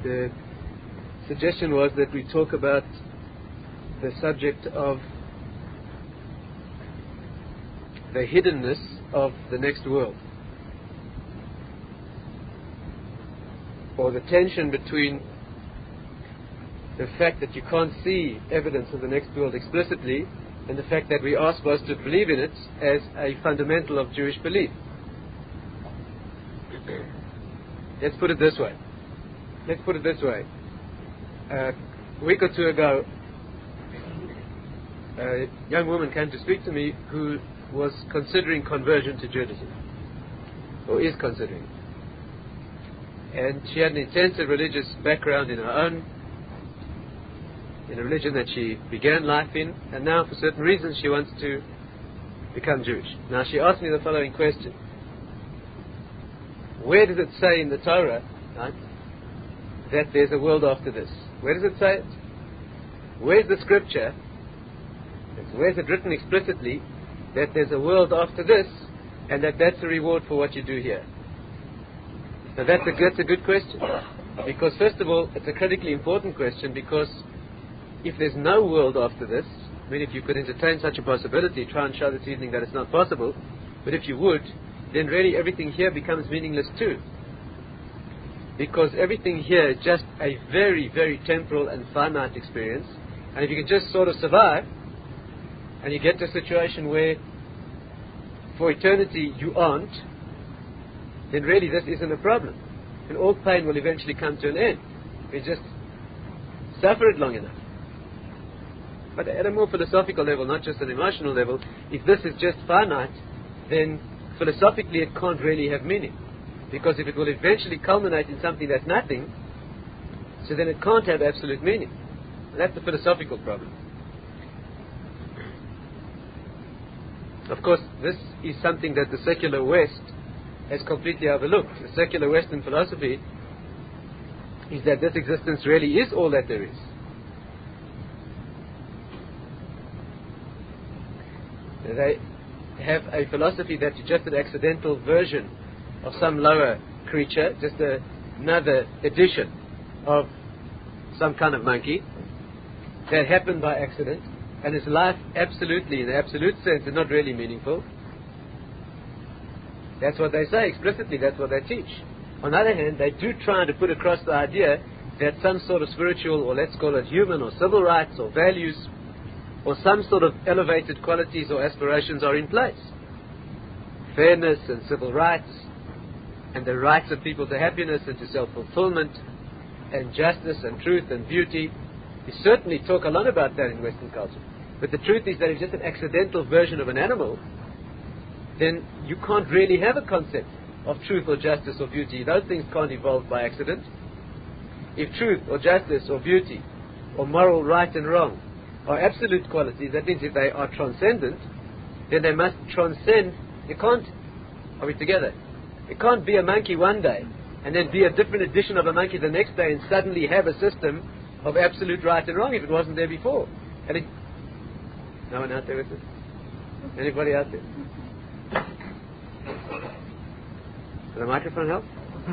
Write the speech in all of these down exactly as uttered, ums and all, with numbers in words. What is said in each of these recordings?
the suggestion was that we talk about the subject of the hiddenness of the next world, or the tension between the fact that you can't see evidence of the next world explicitly and the fact that we are supposed to believe in it as a fundamental of Jewish belief. Let's put it this way. Let's put it this way. Uh, a week or two ago, a young woman came to speak to me who was considering conversion to Judaism, or is considering. And she had an intensive religious background in her own, in a religion that she began life in, and now for certain reasons she wants to become Jewish. Now she asked me the following question. Where does it say in the Torah, right, that there's a world after this? Where does it say it? Where's the scripture? Where's it written explicitly that there's a world after this and that that's a reward for what you do here? Now that's a, that's a good question. Because first of all, it's a critically important question, because if there's no world after this, I mean, if you could entertain such a possibility, try and show this evening that it's not possible, but if you would, then really everything here becomes meaningless too. Because everything here is just a very, very temporal and finite experience, and if you can just sort of survive, and you get to a situation where for eternity you aren't, then really this isn't a problem. And all pain will eventually come to an end. We just suffer it long enough. But at a more philosophical level, not just an emotional level, if this is just finite, then philosophically it can't really have meaning. Because if it will eventually culminate in something that's nothing, so then it can't have absolute meaning. And that's the philosophical problem. Of course, this is something that the secular West has completely overlooked. The secular Western philosophy is that this existence really is all that there is. They have a philosophy that you're just an accidental version of some lower creature, just a, another edition of some kind of monkey that happened by accident, and his life absolutely, in the absolute sense, is not really meaningful. That's what they say explicitly, that's what they teach. On the other hand, they do try to put across the idea that some sort of spiritual, or let's call it human, or civil rights, or values, or some sort of elevated qualities or aspirations are in place. Fairness and civil rights, and the rights of people to happiness and to self-fulfillment, and justice and truth and beauty. We certainly talk a lot about that in Western culture. But the truth is that if it's just an accidental version of an animal, then you can't really have a concept of truth or justice or beauty. Those things can't evolve by accident. If truth or justice or beauty or moral right and wrong are absolute qualities, that means if they are transcendent, then they must transcend. You can't, are we together? You can't be a monkey one day and then be a different edition of a monkey the next day and suddenly have a system of absolute right and wrong if it wasn't there before. And it, no one out there with us? Anybody out there? Does the microphone help?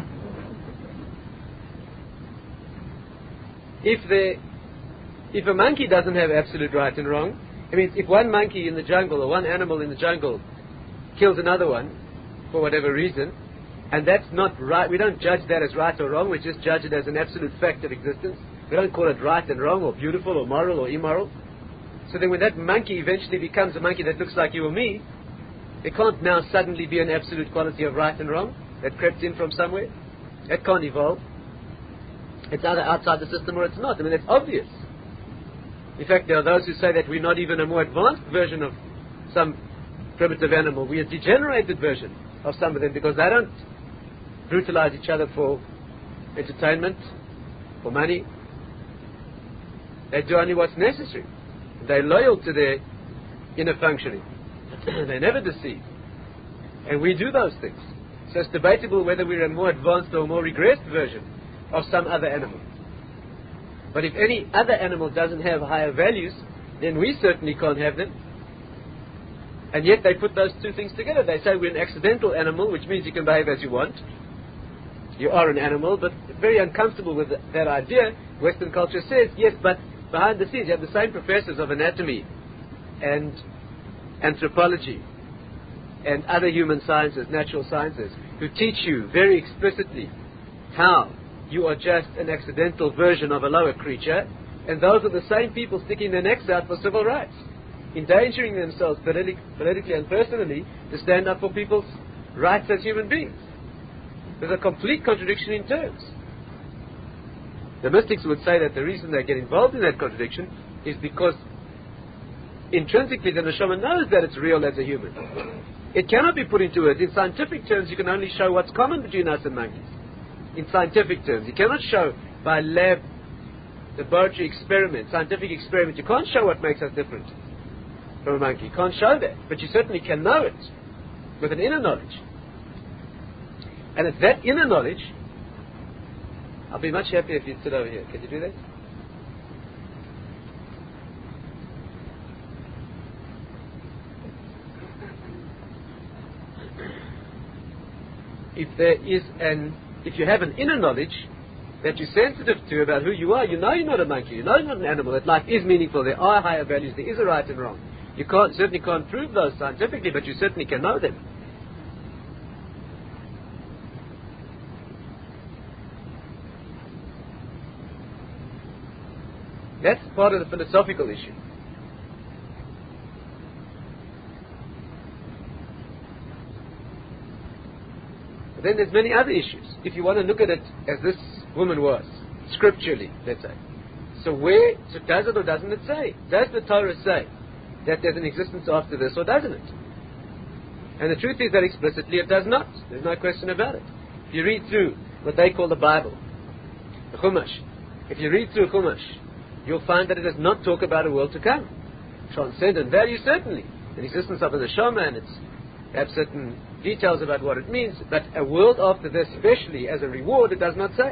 If the if a monkey doesn't have absolute right and wrong, I mean, if one monkey in the jungle or one animal in the jungle kills another one for whatever reason, and that's not right, we don't judge that as right or wrong, we just judge it as an absolute fact of existence. We don't call it right and wrong or beautiful or moral or immoral. So then when that monkey eventually becomes a monkey that looks like you or me, it can't now suddenly be an absolute quality of right and wrong that crept in from somewhere. That can't evolve. It's either outside the system or it's not. I mean, it's obvious. In fact, there are those who say that we're not even a more advanced version of some primitive animal. We're a degenerated version of some of them because they don't brutalize each other for entertainment, for money. They do only what's necessary. They're loyal to their inner functioning. They never deceive. And we do those things. So it's debatable whether we're a more advanced or more regressed version of some other animal. But if any other animal doesn't have higher values, then we certainly can't have them. And yet they put those two things together. They say we're an accidental animal, which means you can behave as you want. you are an animal, but very uncomfortable with th- that idea. Western culture says, yes, but behind the scenes you have the same professors of anatomy and anthropology and other human sciences, natural sciences, who teach you very explicitly how you are just an accidental version of a lower creature, and those are the same people sticking their necks out for civil rights, endangering themselves politi- politically and personally to stand up for people's rights as human beings. There's a complete contradiction in terms. The mystics would say that the reason they get involved in that contradiction is because intrinsically the neshama knows that it's real as a human. It cannot be put into words. In scientific terms, you can only show what's common between us and monkeys. In scientific terms, you cannot show by lab, laboratory experiment, scientific experiment, you can't show what makes us different from a monkey. You can't show that, but you certainly can know it with an inner knowledge. And it's that inner knowledge. I'll be much happier if you sit over here. Can you do that? If there is an, if you have an inner knowledge that you're sensitive to about who you are, you know you're not a monkey, you know you're not an animal, that life is meaningful, there are higher values, there is a right and wrong. You can't, certainly can't prove those scientifically, but you certainly can know them. That's part of the philosophical issue. But then there's many other issues. If you want to look at it as this woman was, scripturally, let's say. So where, so does it or doesn't it say? Does the Torah say that there's an existence after this or doesn't it? And the truth is that explicitly it does not. There's no question about it. If you read through what they call the Bible, the Chumash, if you read through Chumash, you'll find that it does not talk about a world to come. Transcendent value, certainly. The existence of a neshama, and it's have certain details about what it means, but a world after this, especially as a reward, it does not say.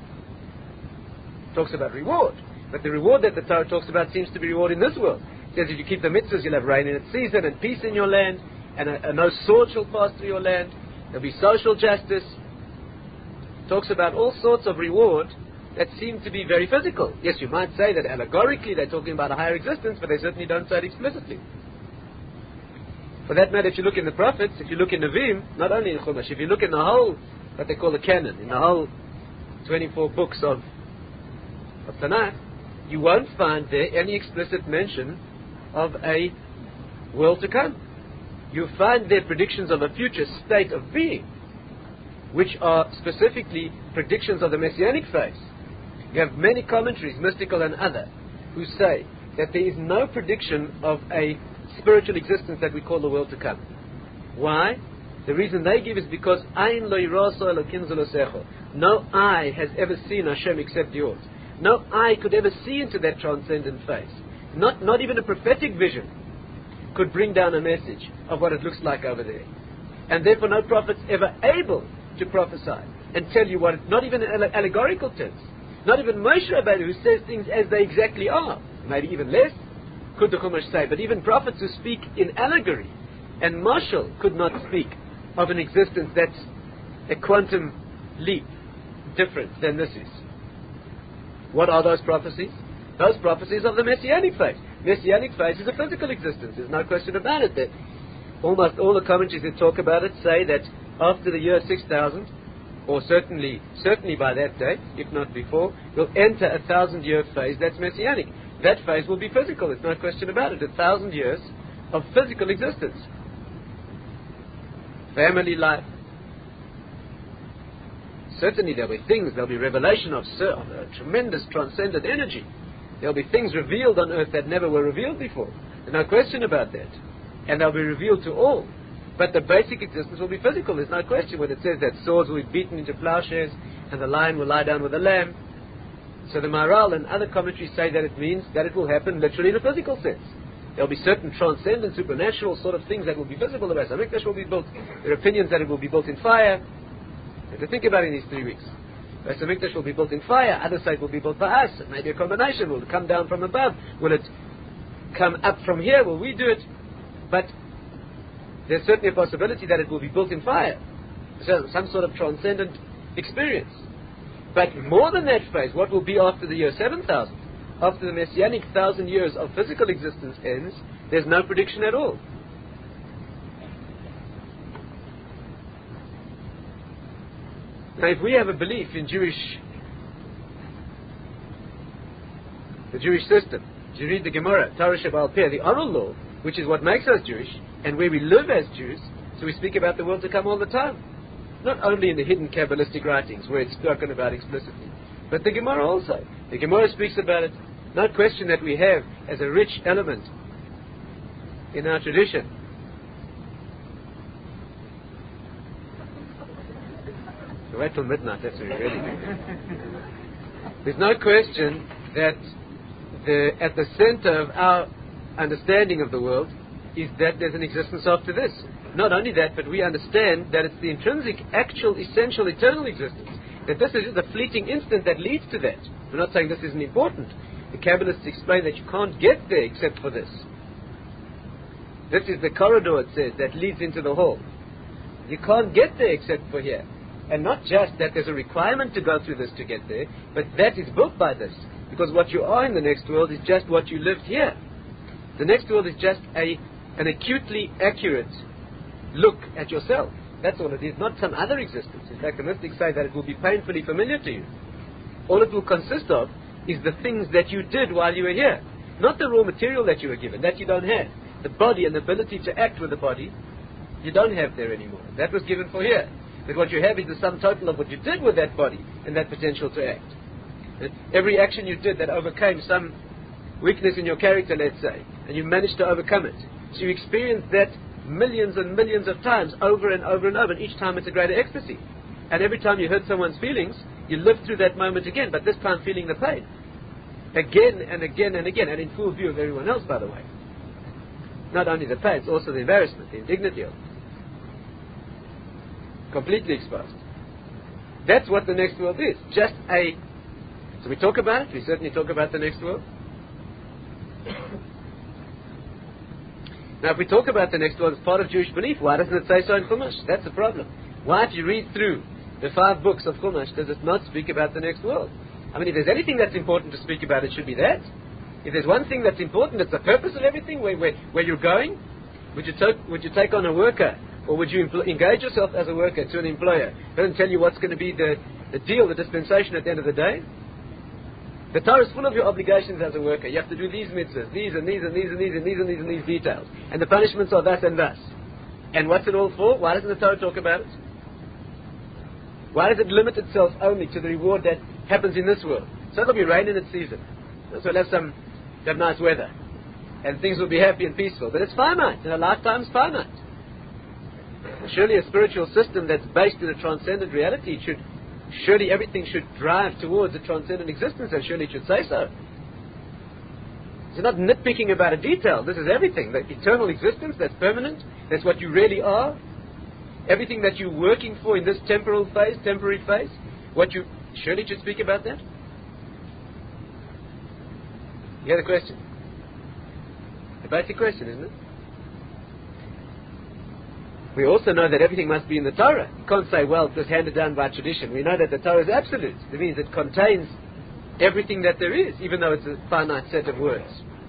It talks about reward, but the reward that the Torah talks about seems to be reward in this world. It says if you keep the mitzvahs, you'll have rain in its season, and peace in your land, and a, a no sword shall pass through your land. There'll be social justice. It talks about all sorts of reward that seem to be very physical. Yes, you might say that allegorically they're talking about a higher existence, but they certainly don't say it explicitly. For that matter, if you look in the prophets, if you look in Nevi'im, not only in Chumash, if you look in the whole, what they call the canon, in the whole twenty-four books of, of Tanakh, you won't find there any explicit mention of a world to come. You'll find there predictions of a future state of being, which are specifically predictions of the Messianic phase. You have many commentaries, mystical and other, who say that there is no prediction of a spiritual existence that we call the world to come. Why? The reason they give is because Ein lo yiraso Elokim zelosecho. No eye has ever seen Hashem except yours. No eye could ever see into that transcendent face. Not, not even a prophetic vision could bring down a message of what it looks like over there. And therefore no prophet's ever able to prophesy and tell you what, it, not even in allegorical terms. Not even Moshe Rabbeinu, who says things as they exactly are, maybe even less, could the Chumash say. But even prophets who speak in allegory and mashal could not speak of an existence that's a quantum leap different than this is. What are those prophecies? Those prophecies of the Messianic phase. Messianic phase is a physical existence. There's no question about it. That almost all the commentaries that talk about it say that after the year six thousand, or certainly certainly by that date, if not before, we'll enter a thousand year phase that's Messianic. That phase will be physical, there's no question about it. A thousand years of physical existence. Family life. Certainly there'll be things, there'll be revelation of, of a tremendous transcendent energy. There'll be things revealed on earth that never were revealed before. There's no question about that. And they'll be revealed to all. But the basic existence will be physical, there's no question. When it says that swords will be beaten into plowshares and the lion will lie down with the lamb. So the Maharal and other commentaries say that it means that it will happen literally in a physical sense. There will be certain transcendent, supernatural sort of things that will be visible. The Beis HaMikdash will be built. There are opinions that it will be built in fire. You have to think about it in these three weeks. The Beis HaMikdash will be built in fire. Others say it will be built by us. Maybe a combination. Will it come down from above? Will it come up from here? Will we do it? But there's certainly a possibility that it will be built in fire. So some sort of transcendent experience. But more than that phase, what will be after the year seven thousand, after the messianic thousand years of physical existence ends, there's no prediction at all. Now, if we have a belief in Jewish, the Jewish system, you read the Gemara, Torah Shebaal Peh, the oral law, which is what makes us Jewish, and where we live as Jews, so we speak about the world to come all the time. Not only in the hidden Kabbalistic writings, where it's spoken about explicitly, but the Gemara also. The Gemara speaks about it, no question that we have as a rich element in our tradition. Wait till midnight, that's when we're ready. There's no question that the, at the center of our understanding of the world is that there's an existence after this. Not only that, but we understand that it's the intrinsic, actual, essential, eternal existence. That this is the fleeting instant that leads to that. We're not saying this isn't important. The Kabbalists explain that you can't get there except for this. This is the corridor, it says, that leads into the hall. You can't get there except for here. And not just that there's a requirement to go through this to get there, but that is built by this. Because what you are in the next world is just what you lived here. The next world is just a an acutely accurate look at yourself. That's all it is, not some other existence. In fact, the mystics say that it will be painfully familiar to you. All it will consist of is the things that you did while you were here. Not the raw material that you were given, that you don't have. The body and the ability to act with the body, you don't have there anymore. That was given for here. But what you have is the sum total of what you did with that body and that potential to act. And every action you did that overcame some weakness in your character, let's say, and you managed to overcome it. So you experience that millions and millions of times over and over and over, and each time it's a greater ecstasy. And every time you hurt someone's feelings, you live through that moment again, but this time feeling the pain. Again and again and again, and in full view of everyone else, by the way. Not only the pain, it's also the embarrassment, the indignity of it. Completely exposed. That's what the next world is. Just a... So we talk about it, we certainly talk about the next world. Now, if we talk about the next world as part of Jewish belief, why doesn't it say so in Chumash? That's the problem. Why, if you read through the five books of Chumash, does it not speak about the next world? I mean, if there's anything that's important to speak about, it should be that. If there's one thing that's important, it's the purpose of everything, where, where, where you're going. Would you, to- would you take on a worker, or would you empl- engage yourself as a worker to an employer? It doesn't tell you what's going to be the, the deal, the dispensation at the end of the day. The Torah is full of your obligations as a worker. You have to do these mitzvahs, these and these and these and these and these and these and these details. And the punishments are thus and thus. And what's it all for? Why doesn't the Torah talk about it? Why does it limit itself only to the reward that happens in this world? So it'll be rain in its season. So we'll have some have nice weather. And things will be happy and peaceful. But it's finite. And a lifetime's finite. And surely a spiritual system that's based in a transcendent reality should... Surely everything should drive towards a transcendent existence, and surely it should say so. It's not nitpicking about a detail. This is everything. The eternal existence, that's permanent. That's what you really are. Everything that you're working for in this temporal phase, temporary phase, what you... Surely it should speak about that. You hear the question? A basic question, isn't it? We also know that everything must be in the Torah. You can't say, well, it was handed down by tradition. We know that the Torah is absolute. It means it contains everything that there is, even though it's a finite set of words.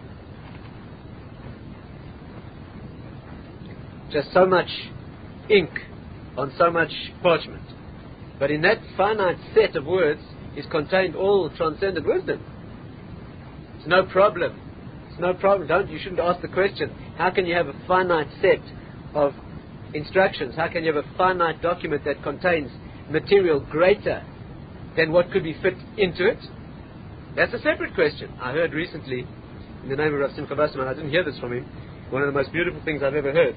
Just so much ink on so much parchment. But in that finite set of words is contained all transcendent wisdom. It's no problem. It's no problem. Don't, you shouldn't ask the question, how can you have a finite set of instructions? How can you have a finite document that contains material greater than what could be fit into it? That's a separate question. I heard recently, in the name of Rav Simcha Wasserman, I didn't hear this from him, one of the most beautiful things I've ever heard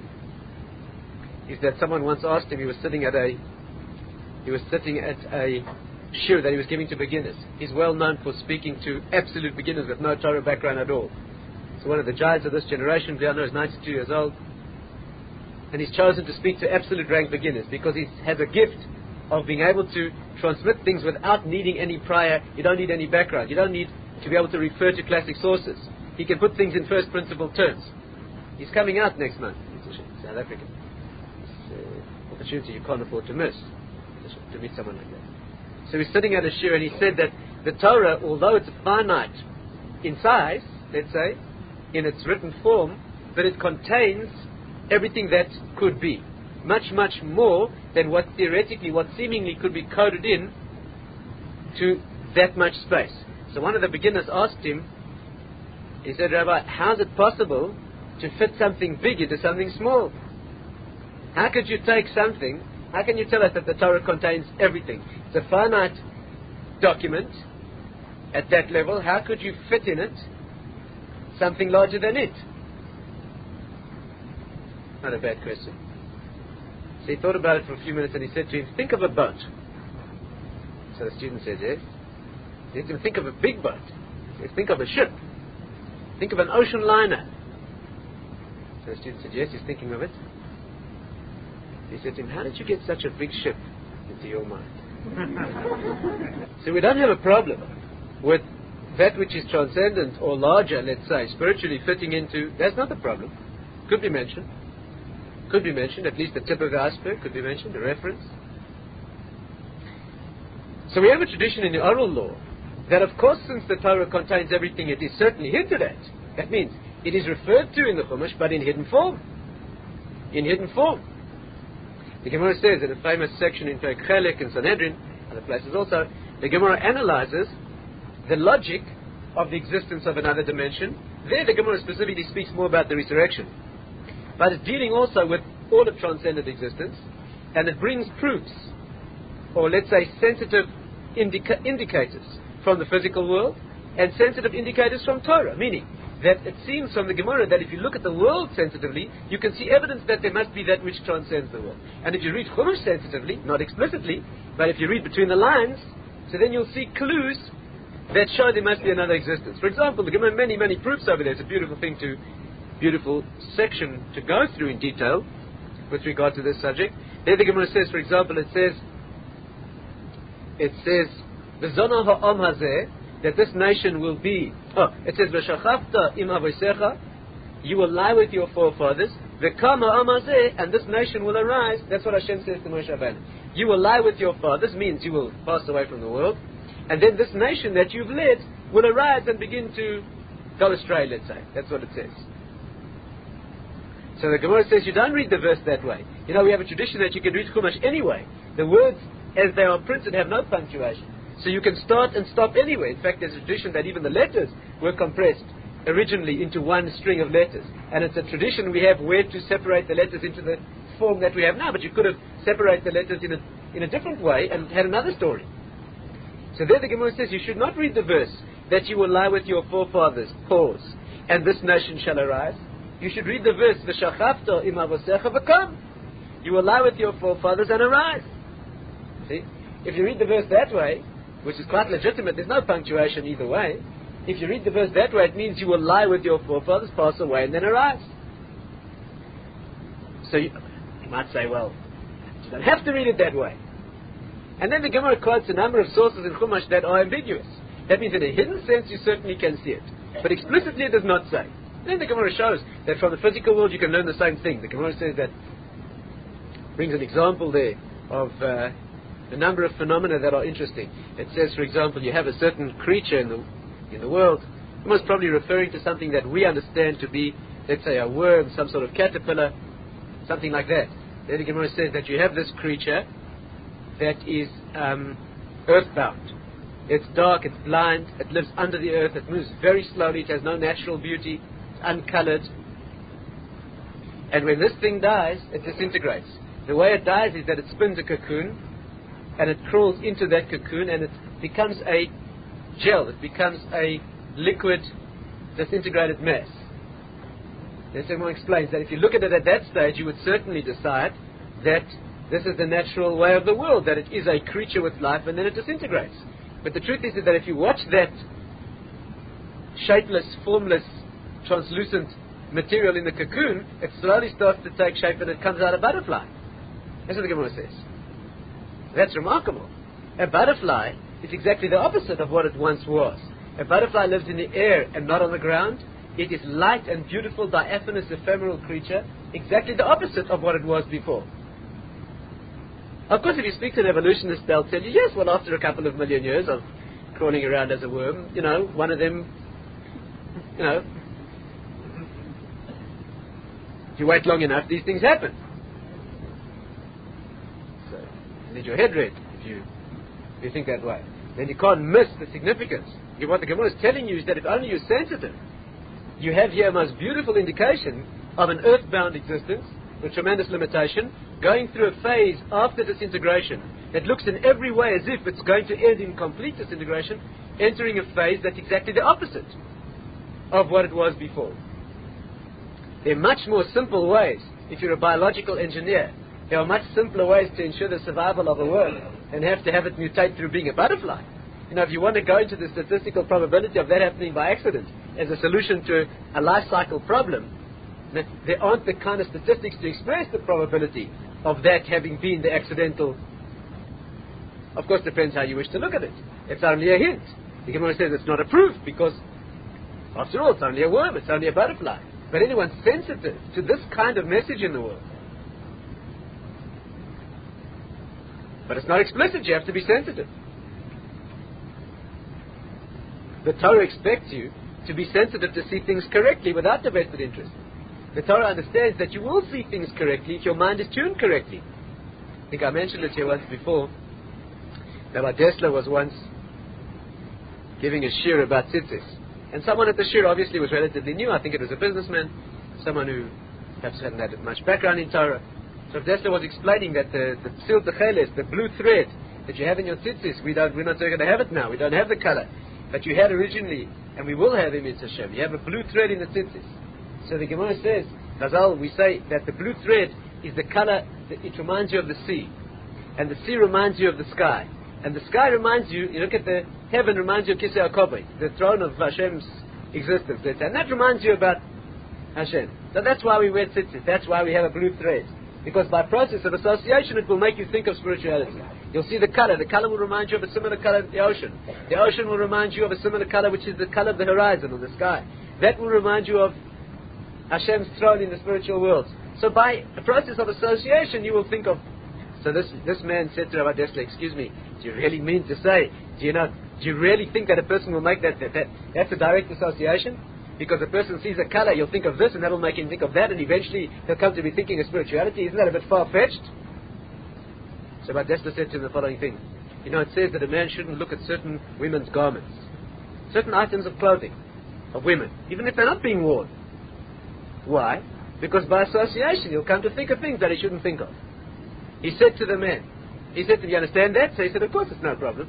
is that someone once asked him, he was sitting at a he was sitting at a shiur that he was giving to beginners. He's well known for speaking to absolute beginners with no Torah background at all. So one of the giants of this generation, Diana, is ninety-two years old. And he's chosen to speak to absolute rank beginners because he has a gift of being able to transmit things without needing any prior, you don't need any background, you don't need to be able to refer to classic sources. He can put things in first principle terms. He's coming out next month. He's South Africa. It's an opportunity you can't afford to miss. to meet someone like that. So he's sitting at a shiur and he said that the Torah, although it's finite in size, let's say, in its written form, but it contains everything that could be. Much, much more than what theoretically, what seemingly could be coded in to that much space. So one of the beginners asked him, he said, Rabbi, how is it possible to fit something big into something small? How could you take something, how can you tell us that the Torah contains everything? It's a finite document at that level. How could you fit in it something larger than it? Not a bad question. So he thought about it for a few minutes and he said to him, think of a boat. So the student said, yes. He said to him, think of a big boat. He said, think of a ship. Think of an ocean liner. So the student said, yes, he's thinking of it. He said to him, how did you get such a big ship into your mind? So we don't have a problem with that which is transcendent or larger, let's say, spiritually fitting into, that's not the problem. Could be mentioned. Could be mentioned, at least the tip of the iceberg could be mentioned, a reference. So we have a tradition in the oral law that, of course, since the Torah contains everything, it is certainly hinted at. That means it is referred to in the Chumash, but in hidden form. In hidden form. The Gemara says in a famous section in Perek Chelek and Sanhedrin, other places also, the Gemara analyzes the logic of the existence of another dimension. There the Gemara specifically speaks more about the resurrection. But it's dealing also with all of transcendent existence, and it brings proofs, or let's say sensitive indica- indicators from the physical world, and sensitive indicators from Torah, meaning that it seems from the Gemara that if you look at the world sensitively, you can see evidence that there must be that which transcends the world. And if you read Chumash sensitively, not explicitly, but if you read between the lines, so then you'll see clues that show there must be another existence. For example, the Gemara many, many proofs over there. It's a beautiful thing to, beautiful section to go through in detail with regard to this subject. There the Gemara says, for example, it says, it says, V'zona ha'am hazeh, that this nation will be, oh, it says, V'shachafta im avosecha, you will lie with your forefathers, V'kam ha'am hazeh, and this nation will arise. That's what Hashem says to Moshe Rabbeinu. You will lie with your fathers, means you will pass away from the world, and then this nation that you've led will arise and begin to go astray, let's say. That's what it says. So the Gemara says you don't read the verse that way. You know, we have a tradition that you can read Chumash anyway. The words, as they are printed, have no punctuation. So you can start and stop anywhere. In fact, there's a tradition that even the letters were compressed originally into one string of letters. And it's a tradition we have where to separate the letters into the form that we have now. But you could have separated the letters in a, in a different way and had another story. So there the Gemara says you should not read the verse that you will lie with your forefathers, pause, and this nation shall arise. You should read the verse, V'shachafta im avosecha v'kam. You will lie with your forefathers and arise. See? If you read the verse that way, which is quite legitimate, there's no punctuation either way. If you read the verse that way, it means you will lie with your forefathers, pass away, and then arise. So you, you might say, well, you don't have to read it that way. And then the Gemara quotes a number of sources in Chumash that are ambiguous. That means in a hidden sense you certainly can see it. But explicitly it does not say. Then the Gemara shows that from the physical world you can learn the same thing. The Gemara says that, brings an example there of uh, a number of phenomena that are interesting. It says, for example, you have a certain creature in the in the world, most probably referring to something that we understand to be, let's say, a worm, some sort of caterpillar, something like that. Then the Gemara says that you have this creature that is um, earthbound. It's dark, it's blind, it lives under the earth, it moves very slowly, it has no natural beauty, it's uncolored. And when this thing dies, it disintegrates. The way it dies is that it spins a cocoon, and it crawls into that cocoon, and it becomes a gel, it becomes a liquid, disintegrated mass. Then someone explains that if you look at it at that stage, you would certainly decide that this is the natural way of the world, that it is a creature with life and then it disintegrates. But the truth is, is that if you watch that shapeless, formless, translucent material in the cocoon, it slowly starts to take shape and it comes out a butterfly. That's what the Gemara says. That's remarkable. A butterfly is exactly the opposite of what it once was. A butterfly lives in the air and not on the ground. It is light and beautiful, diaphanous, ephemeral creature, exactly the opposite of what it was before. Of course, if you speak to an evolutionist, they'll tell you, yes, well, after a couple of million years of crawling around as a worm, you know, one of them, you know, if you wait long enough, these things happen. So, you need your head read if you, if you think that way. Then you can't miss the significance. What the Gemara is telling you is that if only you're sensitive, you have here a most beautiful indication of an earthbound existence with tremendous limitation, going through a phase after disintegration that looks in every way as if it's going to end in complete disintegration, entering a phase that's exactly the opposite of what it was before. There are much more simple ways. If you're a biological engineer, there are much simpler ways to ensure the survival of a worm than have to have it mutate through being a butterfly. You know, if you want to go into the statistical probability of that happening by accident as a solution to a life cycle problem, that there aren't the kind of statistics to express the probability of that having been the accidental. Of course, depends how you wish to look at it. It's only a hint. The Gemara says it's not a proof because, after all, it's only a worm, it's only a butterfly. But anyone sensitive to this kind of message in the world. But it's not explicit, you have to be sensitive. The Torah expects you to be sensitive to see things correctly without the vested interest. The Torah understands that you will see things correctly if your mind is tuned correctly. I think I mentioned it here once before. Rabbi Dessler was once giving a shir about tzitzis. And someone at the shir obviously was relatively new. I think it was a businessman, someone who perhaps hadn't had much background in Torah. So Dessler was explaining that the the sil techeles, the blue thread that you have in your tzitzis, we don't, we're not going to have it now. We don't have the color. But you had originally, and we will have him in Hashem. You have a blue thread in the tzitzis. So the Gemara says, Chazal, we say that the blue thread is the color, that it reminds you of the sea. And the sea reminds you of the sky. And the sky reminds you, you look at the heaven, reminds you of Kisei HaKobay, the throne of Hashem's existence. And that reminds you about Hashem. So that's why we wear tzitzis. That's why we have a blue thread. Because by process of association, it will make you think of spirituality. You'll see the color. The color will remind you of a similar color of the ocean. The ocean will remind you of a similar color, which is the color of the horizon or the sky. That will remind you of Hashem's throne in the spiritual world. So by a process of association, you will think of... So this this man said to Rabbi Dessler, excuse me, do you really mean to say, do you know, do you really think that a person will make that, that, that that's a direct association? Because a person sees a color, you'll think of this, and that'll make him think of that, and eventually he'll come to be thinking of spirituality. Isn't that a bit far-fetched? So Rabbi Dessler said to him the following thing. You know, it says that a man shouldn't look at certain women's garments, certain items of clothing of women, even if they're not being worn. Why? Because by association he'll come to think of things that he shouldn't think of. He said to the man, he said to him, you understand that? So he said, of course, it's no problem.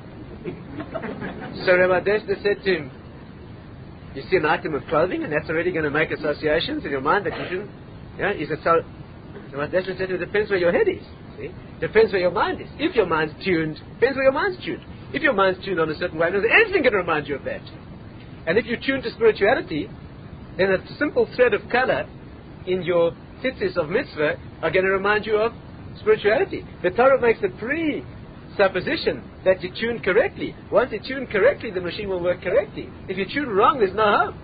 So Rabbi Dessler said to him, you see an item of clothing and that's already going to make associations in your mind that you shouldn't. Yeah? He said, so Rabbi Dessler said to him, it depends where your head is. See? Depends where your mind is. If your mind's tuned, depends where your mind's tuned. If your mind's tuned on a certain way, anything can remind you of that. And if you're tuned to spirituality, then a simple thread of color in your tzitzis of mitzvah are going to remind you of spirituality. The Torah makes a pre-supposition that you tune correctly. Once you tune correctly, the machine will work correctly. If you tune wrong, there's no hope.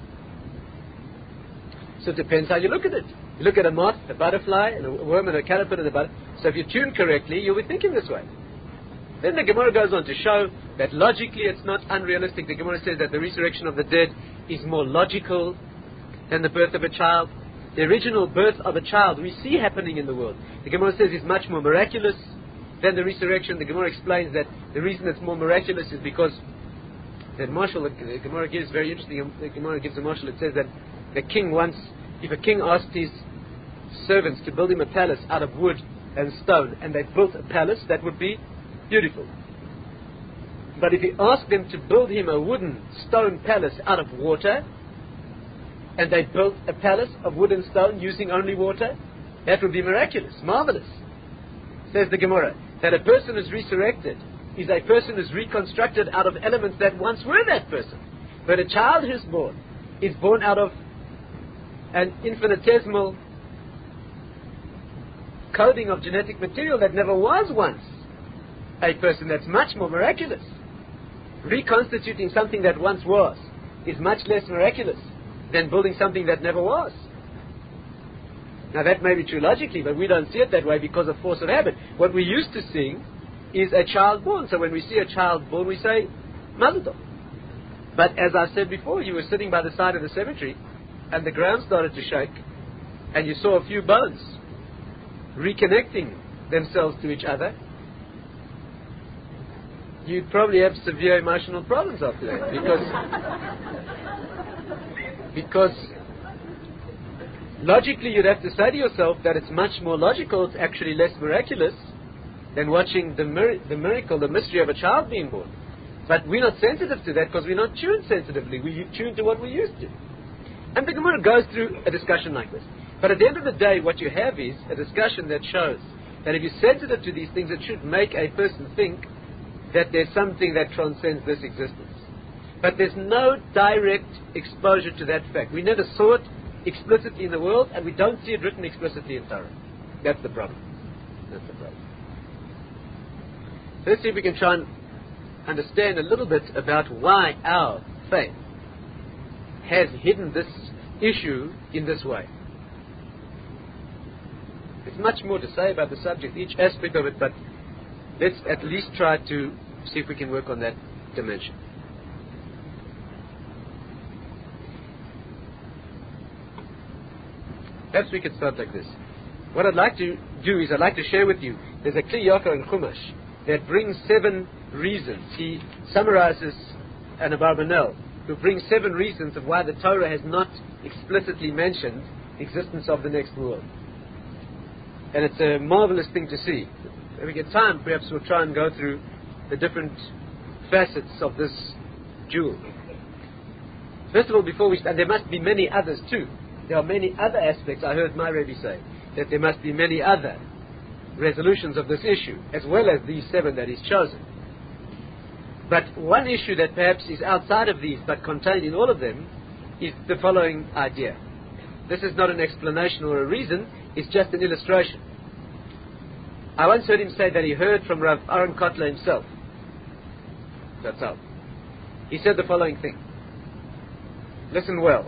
So it depends how you look at it. You look at a moth, a butterfly, and a worm, and a caterpillar, and a butterfly. So if you tune correctly, you'll be thinking this way. Then the Gemara goes on to show that logically it's not unrealistic. The Gemara says that the resurrection of the dead is more logical than the birth of a child. The original birth of a child we see happening in the world. The Gemara says is much more miraculous than the resurrection. The Gemara explains that the reason it's more miraculous is because that marshal, the Gemara gives very interesting. The Gemara gives a marshal. It says that the king once, if a king asked his servants to build him a palace out of wood and stone, and they built a palace, that would be beautiful. But if he asked them to build him a wooden stone palace out of water, and they built a palace of wood and stone using only water, that would be miraculous, marvelous. Says the Gemara, that a person is resurrected is a person who's reconstructed out of elements that once were that person. But a child who's born is born out of an infinitesimal coding of genetic material that never was once a person. That's much more miraculous. Reconstituting something that once was is much less miraculous than building something that never was. Now that may be true logically, but we don't see it that way because of force of habit. What we're used to seeing is a child born. So when we see a child born, we say, Mazel Tov. But as I said before, you were sitting by the side of the cemetery, and the ground started to shake, and you saw a few bones reconnecting themselves to each other. You'd probably have severe emotional problems after that, because because logically you'd have to say to yourself that it's much more logical, it's actually less miraculous than watching the, mir- the miracle, the mystery of a child being born. But we're not sensitive to that because we're not tuned sensitively. We're tuned to what we're used to. And the Gemara goes through a discussion like this. But at the end of the day, what you have is a discussion that shows that if you're sensitive to these things, it should make a person think that there's something that transcends this existence. But there's no direct exposure to that fact. We never saw it explicitly in the world, and we don't see it written explicitly in Torah. That's the problem. That's the problem. So let's see if we can try and understand a little bit about why our faith has hidden this issue in this way. There's much more to say about the subject, each aspect of it, but let's at least try to see if we can work on that dimension. Perhaps we could start like this. What I'd like to do is I'd like to share with you, there's a Kli Yakar in Chumash that brings seven reasons. He summarizes an Abarbanel who brings seven reasons of why the Torah has not explicitly mentioned the existence of the next world. And it's a marvelous thing to see. If we get time, perhaps we'll try and go through the different facets of this jewel. First of all, before we start, there must be many others too. There are many other aspects. I heard my Rebbe say that there must be many other resolutions of this issue, as well as these seven that he's chosen. But one issue that perhaps is outside of these, but contained in all of them, is the following idea. This is not an explanation or a reason, it's just an illustration. I once heard him say that he heard from Rav Aaron Kotler himself. That's all. He said the following thing. Listen well.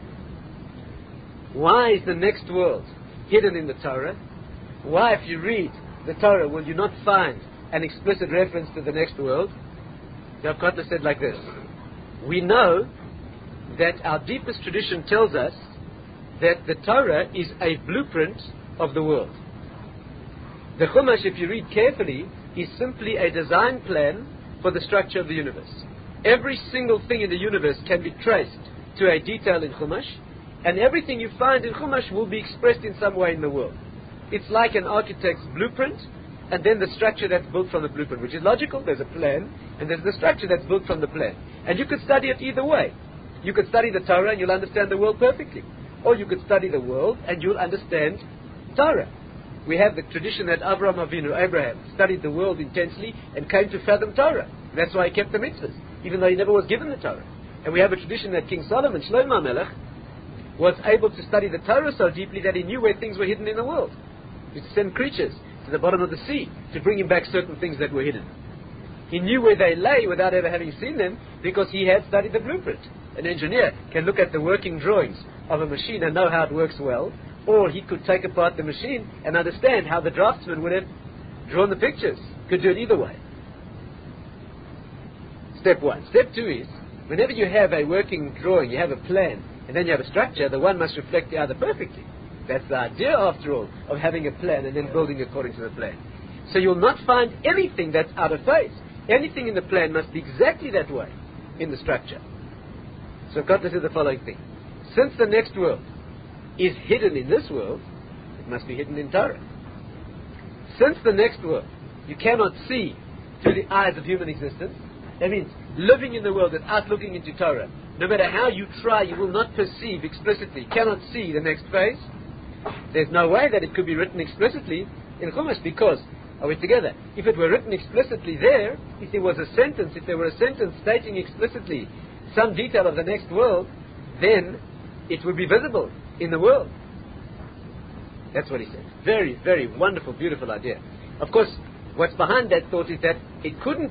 Why is the next world hidden in the Torah? Why, if you read the Torah, will you not find an explicit reference to the next world? Rav Kotler said like this. We know that our deepest tradition tells us that the Torah is a blueprint of the world. The Chumash, if you read carefully, is simply a design plan for the structure of the universe. Every single thing in the universe can be traced to a detail in Chumash, and everything you find in Chumash will be expressed in some way in the world. It's like an architect's blueprint, and then the structure that's built from the blueprint, which is logical. There's a plan, and there's the structure that's built from the plan. And you could study it either way. You could study the Torah and you'll understand the world perfectly. Or you could study the world and you'll understand Torah. We have the tradition that Avraham Avinu, Abraham, studied the world intensely and came to fathom Torah. That's why he kept the mitzvahs, even though he never was given the Torah. And we have a tradition that King Solomon, Shlomo Melech, was able to study the Torah so deeply that he knew where things were hidden in the world. He used to send creatures to the bottom of the sea to bring him back certain things that were hidden. He knew where they lay without ever having seen them because he had studied the blueprint. An engineer can look at the working drawings of a machine and know how it works well, or he could take apart the machine and understand how the draftsman would have drawn the pictures. Could do it either way. Step one. Step two is, whenever you have a working drawing, you have a plan, and then you have a structure, the one must reflect the other perfectly. That's the idea, after all, of having a plan and then building according to the plan. So you'll not find anything that's out of phase. Anything in the plan must be exactly that way in the structure. So Kotler said the following thing. Since the next world is hidden in this world, it must be hidden in Torah. Since the next world you cannot see through the eyes of human existence, that means living in the world without looking into Torah, no matter how you try, you will not perceive explicitly, cannot see the next phase. There's no way that it could be written explicitly in Chumash, because, are we together? If it were written explicitly there, if there was a sentence, if there were a sentence stating explicitly some detail of the next world, then it would be visible in the world. That's what he said. Very, very wonderful, beautiful idea. Of course, what's behind that thought is that it couldn't be,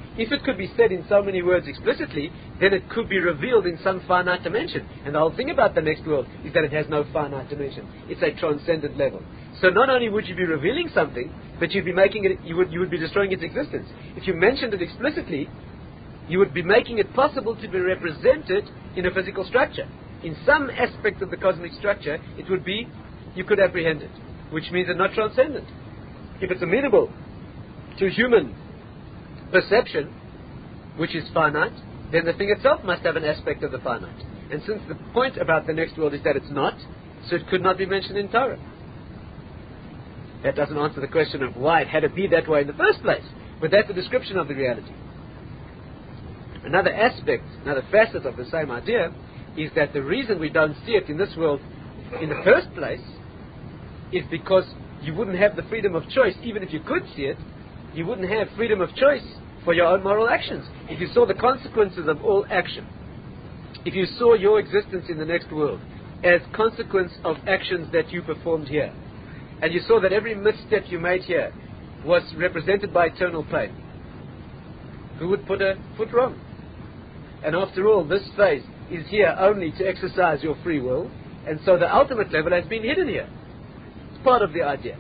If it could be said in so many words explicitly, then it could be revealed in some finite dimension. And the whole thing about the next world is that it has no finite dimension. It's a transcendent level. So not only would you be revealing something, but you'd be making it, you would, you would be destroying its existence. If you mentioned it explicitly, you would be making it possible to be represented in a physical structure. In some aspect of the cosmic structure, it would be, you could apprehend it, which means it's not transcendent. If it's amenable to human perception, which is finite, then the thing itself must have an aspect of the finite. And since the point about the next world is that it's not, so it could not be mentioned in Torah. That doesn't answer the question of why it had to be that way in the first place, but that's a description of the reality. Another aspect, another facet of the same idea is that the reason we don't see it in this world in the first place is because you wouldn't have the freedom of choice. Even if you could see it, you wouldn't have freedom of choice for your own moral actions. If you saw the consequences of all action, if you saw your existence in the next world as consequence of actions that you performed here, and you saw that every misstep you made here was represented by eternal pain, who would put a foot wrong? And after all, this phase is here only to exercise your free will, and so the ultimate level has been hidden here. It's part of the idea.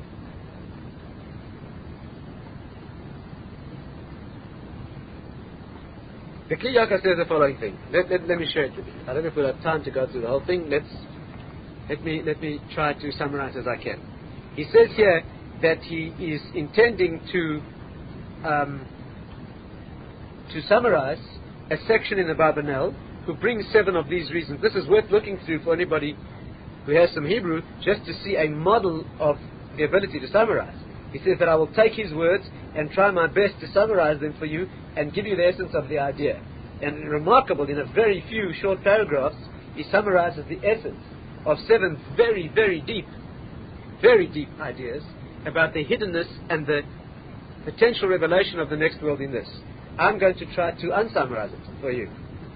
The Kli Yakar says the following thing. Let, let, let me share it with you. I don't know if we'll have time to go through the whole thing. Let's, let me, let me try to summarize as I can. He says here that he is intending to um, to summarize a section in the Barbanel who brings seven of these reasons. This is worth looking through for anybody who has some Hebrew, just to see a model of the ability to summarize. He says that I will take his words and try my best to summarize them for you and give you the essence of the idea. And remarkable, in a very few short paragraphs, he summarizes the essence of seven very, very deep, very deep ideas about the hiddenness and the potential revelation of the next world in this. I'm going to try to unsummarize it for you.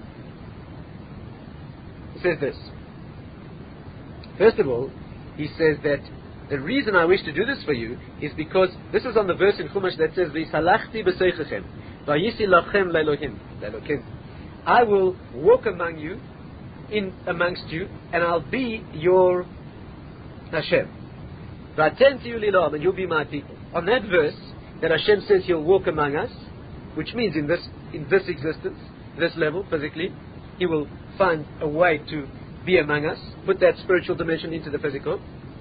He says this. First of all, he says that the reason I wish to do this for you is because this is on the verse in Chumash that says, "V'yisalachti b'seichechem, v'yisi lachem le'elohim, le'elokim." I will walk among you, in amongst you, and I'll be your Hashem. V'atem tiyu li'olam, and you'll be my people. On that verse, that Hashem says He'll walk among us, which means in this in this existence, this level, physically, He will find a way to be among us, put that spiritual dimension into the physical.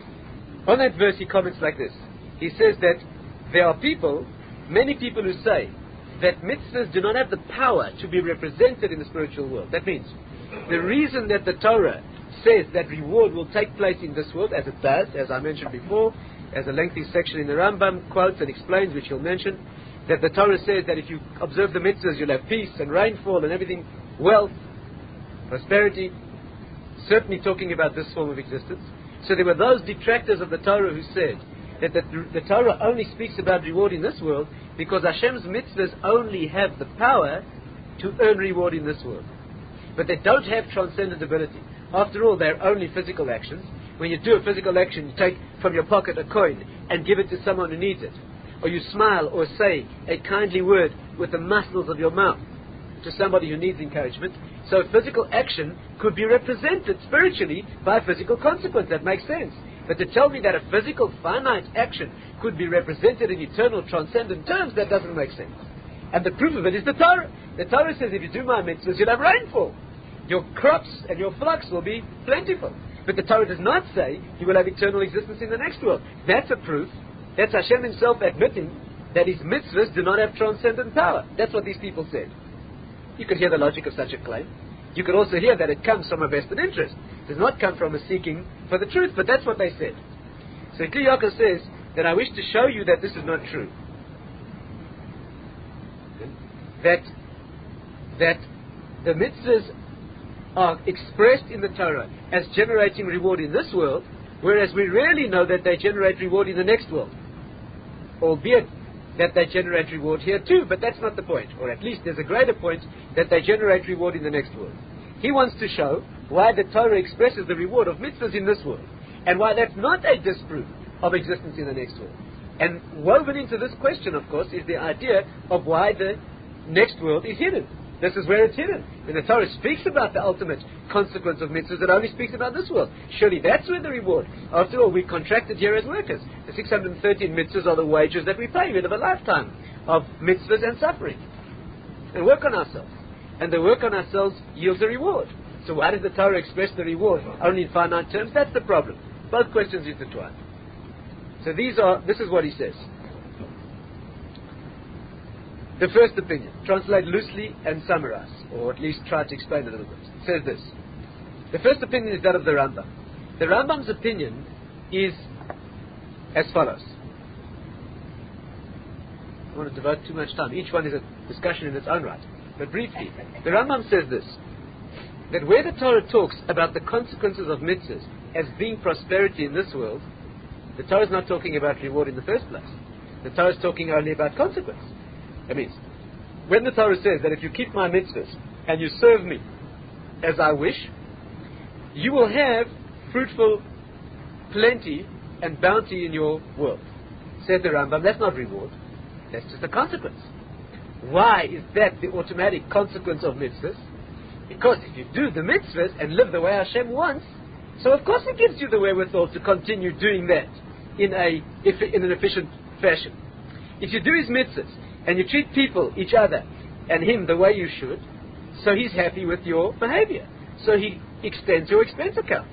On that verse he comments like this. He says that there are people, many people who say that mitzvahs do not have the power to be represented in the spiritual world. That means the reason that the Torah says that reward will take place in this world, as it does, as I mentioned before, as a lengthy section in the Rambam quotes and explains, which he'll mention, that the Torah says that if you observe the mitzvahs you'll have peace and rainfall and everything, wealth, prosperity, certainly talking about this form of existence. So there were those detractors of the Torah who said that the, the Torah only speaks about reward in this world because Hashem's mitzvahs only have the power to earn reward in this world. But they don't have transcendent ability. After all, they're only physical actions. When you do a physical action, you take from your pocket a coin and give it to someone who needs it. Or you smile or say a kindly word with the muscles of your mouth to somebody who needs encouragement. So physical action could be represented spiritually by a physical consequence. That makes sense. But to tell me that a physical finite action could be represented in eternal transcendent terms, that doesn't make sense. And the proof of it is the Torah. The Torah says if you do my mitzvahs, you'll have rainfall. Your crops and your flocks will be plentiful. But the Torah does not say you will have eternal existence in the next world. That's a proof. That's Hashem himself admitting that his mitzvahs do not have transcendent power. That's what these people said. You could hear the logic of such a claim. You could also hear that it comes from a vested interest. It does not come from a seeking for the truth, but that's what they said. So Kli Yakar says that I wish to show you that this is not true. That, that the mitzvahs are expressed in the Torah as generating reward in this world, whereas we rarely know that they generate reward in the next world. Albeit that they generate reward here too, but that's not the point. Or at least there's a greater point that they generate reward in the next world. He wants to show why the Torah expresses the reward of mitzvahs in this world, and why that's not a disproof of existence in the next world. And woven into this question, of course, is the idea of why the next world is hidden. This is where it's hidden. When the Torah speaks about the ultimate consequence of mitzvahs, it only speaks about this world. Surely that's where the reward. After all, we contracted here as workers. The six hundred thirteen mitzvahs are the wages that we pay with of a lifetime of mitzvahs and suffering. And work on ourselves. And the work on ourselves yields a reward. So why does the Torah express the reward only in finite terms? That's the problem. Both questions intertwine. So these are, this is what he says. The first opinion, translate loosely and summarize, or at least try to explain a little bit. It says this. The first opinion is that of the Rambam. The Rambam's opinion is as follows. I don't want to devote too much time. Each one is a discussion in its own right. But briefly, the Rambam says this, that where the Torah talks about the consequences of mitzvahs as being prosperity in this world, the Torah is not talking about reward in the first place. The Torah is talking only about consequence. That means, when the Torah says that if you keep my mitzvahs and you serve me as I wish, you will have fruitful plenty and bounty in your world. Said the Rambam, that's not reward. That's just a consequence. Why is that the automatic consequence of mitzvahs? Because if you do the mitzvahs and live the way Hashem wants, so of course it gives you the wherewithal to continue doing that in a if, in an efficient fashion. If you do his mitzvahs and you treat people, each other, and him the way you should, so he's happy with your behavior. So he extends your expense account.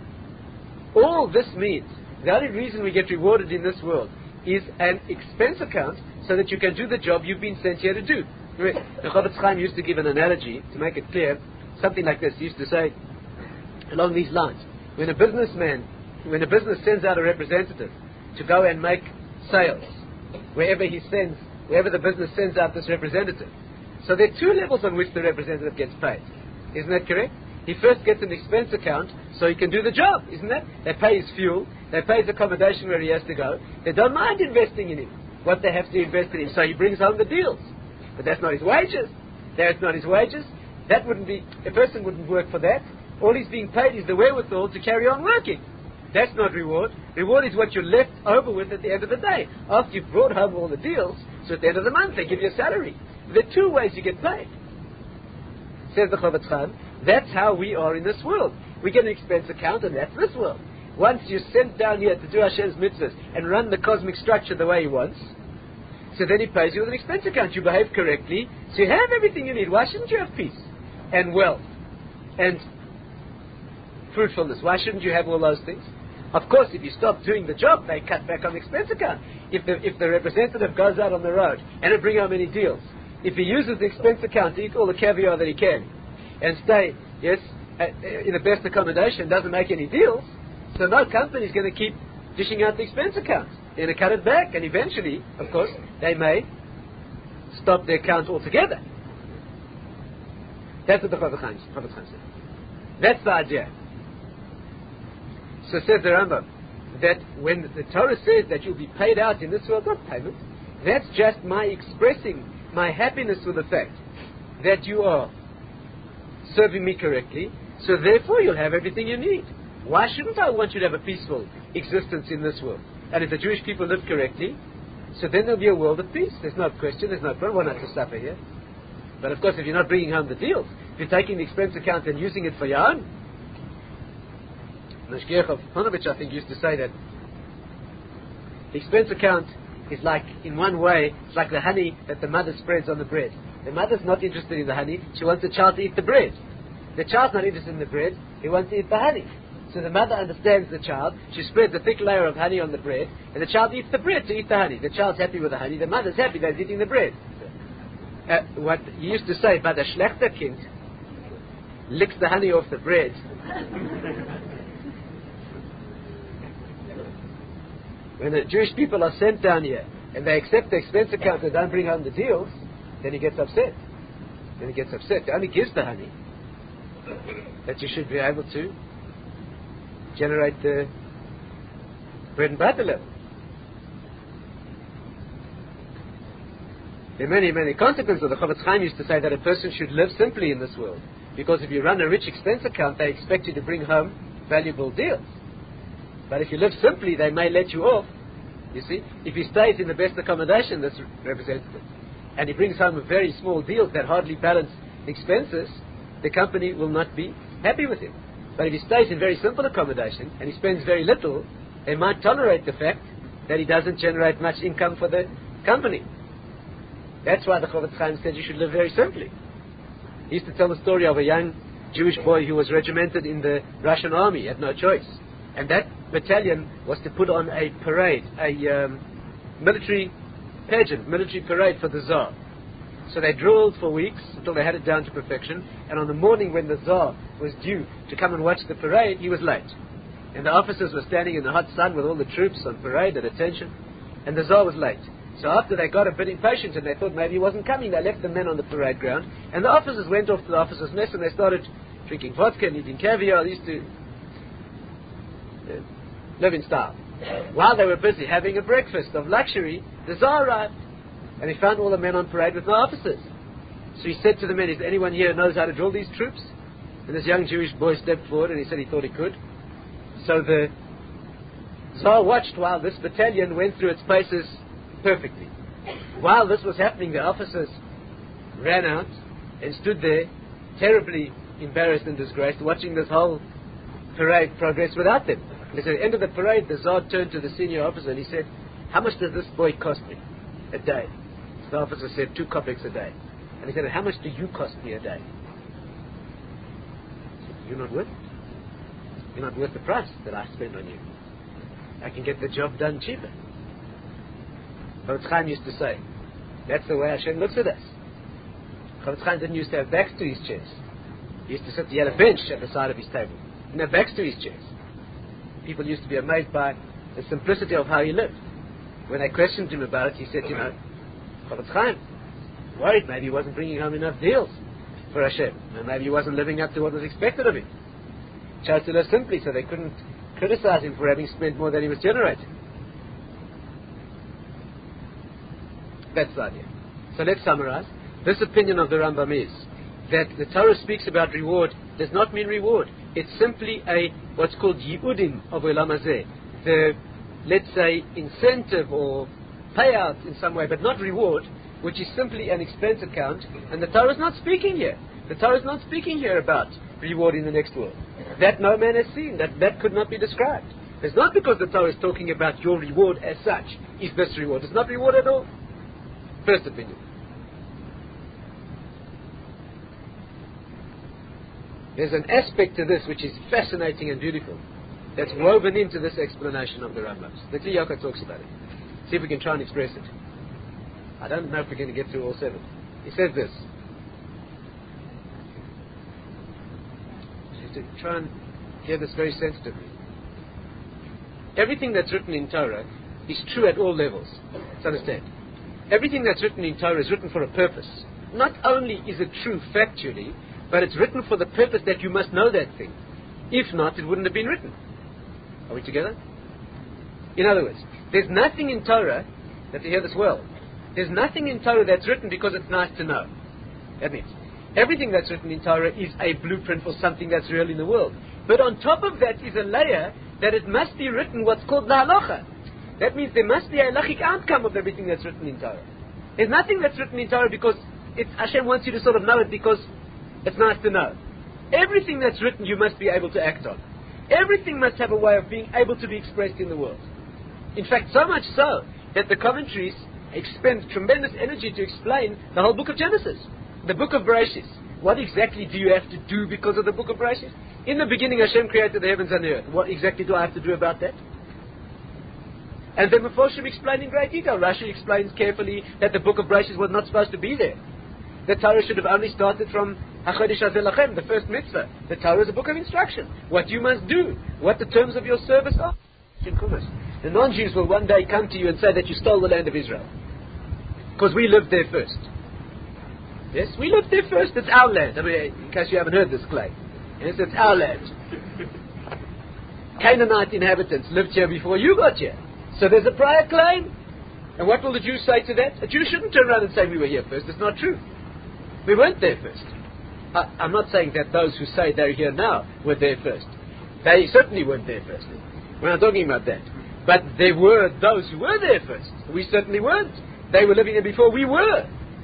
All this means, the only reason we get rewarded in this world is an expense account so that you can do the job you've been sent here to do. The Chofetz Chaim used to give an analogy to make it clear, something like this. He used to say, along these lines, when a businessman, when a business sends out a representative to go and make sales, wherever he sends, wherever the business sends out this representative, so there are two levels on which the representative gets paid. Isn't that correct? He first gets an expense account so he can do the job, isn't that? They pay his fuel, they pay his accommodation where he has to go, they don't mind investing in him, what they have to invest in him, so he brings home the deals. But that's not his wages. That's not his wages. That wouldn't be, a person wouldn't work for that. All he's being paid is the wherewithal to carry on working. That's not reward. Reward is what you're left over with at the end of the day. After you've brought home all the deals, so at the end of the month they give you a salary. There are two ways you get paid. Says the Chofetz Chaim, that's how we are in this world. We get an expense account and that's this world. Once you're sent down here to do Hashem's mitzvahs and run the cosmic structure the way he wants, so then he pays you with an expense account. You behave correctly, so you have everything you need. Why shouldn't you have peace and wealth and fruitfulness? Why shouldn't you have all those things? Of course, if you stop doing the job, they cut back on the expense account. If the, if the representative goes out on the road and doesn't bring home any deals, if he uses the expense account to eat all the caviar that he can and stay, yes, in the best accommodation, doesn't make any deals, so no company is going to keep dishing out the expense account. They're going to cut it back, and eventually, of course, they may stop the account altogether. That's what the Chofetz Chaim said. That's the idea. So says the Rambam, that when the Torah says that you'll be paid out in this world, not payment, that's just my expressing my happiness with the fact that you are serving me correctly, so therefore you'll have everything you need. Why shouldn't I want you to have a peaceful existence in this world? And if the Jewish people live correctly, so then there'll be a world of peace. There's no question, there's no problem. Why not to suffer here? But of course, if you're not bringing home the deals, if you're taking the expense account and using it for your own, Mashgiach of Ponevezh, I think, used to say that the expense account is like, in one way, it's like the honey that the mother spreads on the bread. The mother's not interested in the honey, she wants the child to eat the bread. The child's not interested in the bread, he wants to eat the honey. So the mother understands the child, she spreads a thick layer of honey on the bread, and the child eats the bread to eat the honey. The child's happy with the honey, the mother's happy that he's eating the bread. Uh, what he used to say, but a schlechter Kind licks the honey off the bread. When the Jewish people are sent down here and they accept the expense account and don't bring home the deals, then he gets upset. Then he gets upset. He only gives the honey that you should be able to generate the bread and butter level. There are many, many consequences. The Chofetz Chaim used to say that a person should live simply in this world, because if you run a rich expense account, they expect you to bring home valuable deals. But if you live simply, they may let you off. You see, if he stays in the best accommodation, this representative, and he brings home very small deals that hardly balance expenses, the company will not be happy with him. But if he stays in very simple accommodation and he spends very little, they might tolerate the fact that he doesn't generate much income for the company. That's why the Chofetz Chaim said you should live very simply. He used to tell the story of a young Jewish boy who was regimented in the Russian army, he had no choice. And that battalion was to put on a parade, a um, military pageant, military parade for the Tsar. So they drilled for weeks until they had it down to perfection, and on the morning when the Tsar was due to come and watch the parade, he was late. And the officers were standing in the hot sun with all the troops on parade at attention, and the Tsar was late. So after they got a bit impatient and they thought maybe he wasn't coming, they left the men on the parade ground, and the officers went off to the officers' mess and they started drinking vodka and eating caviar. They used to uh, live in style. While they were busy having a breakfast of luxury, the Tsar arrived, and he found all the men on parade with no officers. So he said to the men, is there anyone here who knows how to drill these troops? And this young Jewish boy stepped forward and he said he thought he could. So the Tsar watched while this battalion went through its paces perfectly. While this was happening, the officers ran out and stood there, terribly embarrassed and disgraced, watching this whole parade progress without them. And at the end of the parade, the Tsar turned to the senior officer and he said, how much does this boy cost me a day? So the officer said, two kopecks a day. And he said, how much do you cost me a day? He said, you're not worth it. You're not worth the price that I spend on you. I can get the job done cheaper. Chofetz Chaim used to say, that's the way Hashem looks at us. Chofetz Chaim didn't used to have backs to his chairs. He used to sit, he had a bench at the side of his table. He didn't have backs to his chairs. People used to be amazed by the simplicity of how he lived. When they questioned him about it, he said, you know, Chofetz Chaim, worried maybe he wasn't bringing home enough deals for Hashem, and maybe he wasn't living up to what was expected of him. Chose to live simply so they couldn't criticize him for having spent more than he was generating. That's the idea. So let's summarize. This opinion of the Rambam is that the Torah speaks about reward does not mean reward. It's simply a what's called yi'udim of Olam Hazeh. The, let's say, incentive or payout in some way, but not reward, which is simply an expense account. And the Torah is not speaking here. The Torah is not speaking here about reward in the next world. That no man has seen. That, that could not be described. It's not because the Torah is talking about your reward as such. Is this reward? It's not reward at all. First opinion. There's an aspect to this which is fascinating and beautiful that's woven into this explanation of the Rambam. The Kli Yakar talks about it. See if we can try and express it. I don't know if we're going to get through all seven. He says this. You have to try and hear this very sensitively. Everything that's written in Torah is true at all levels. Let's understand. Everything that's written in Torah is written for a purpose. Not only is it true factually, but it's written for the purpose that you must know that thing. If not, it wouldn't have been written. Are we together? In other words, there's nothing in Torah, you have to hear this well, there's nothing in Torah that's written because it's nice to know. That means, everything that's written in Torah is a blueprint for something that's real in the world. But on top of that is a layer that it must be written what's called the halacha. That means there must be a halachic outcome of everything that's written in Torah. There's nothing that's written in Torah because it's, Hashem wants you to sort of know it because it's nice to know. Everything that's written you must be able to act on. Everything must have a way of being able to be expressed in the world. In fact, so much so that the commentaries expend tremendous energy to explain the whole book of Genesis. The book of Bereshit. What exactly do you have to do because of the book of Bereshit? In the beginning Hashem created the heavens and the earth. What exactly do I have to do about that? And then Mephoshim explained in great detail. Rashi explains carefully that the book of Bereshit was not supposed to be there. The Torah should have only started from HaChodesh Hazeh Lachem, the first mitzvah. The Torah is a book of instruction. What you must do. What the terms of your service are. The non-Jews will one day come to you and say that you stole the land of Israel. Because we lived there first. Yes, we lived there first. It's our land. I mean, in case you haven't heard this claim. Yes, it's our land. Canaanite inhabitants lived here before you got here. So there's a prior claim. And what will the Jews say to that? A Jew shouldn't turn around and say we were here first. It's not true. We weren't there first. I, I'm not saying that those who say they're here now were there first. They certainly weren't there first. We're not talking about that. But there were those who were there first. We certainly weren't. They were living there before we were.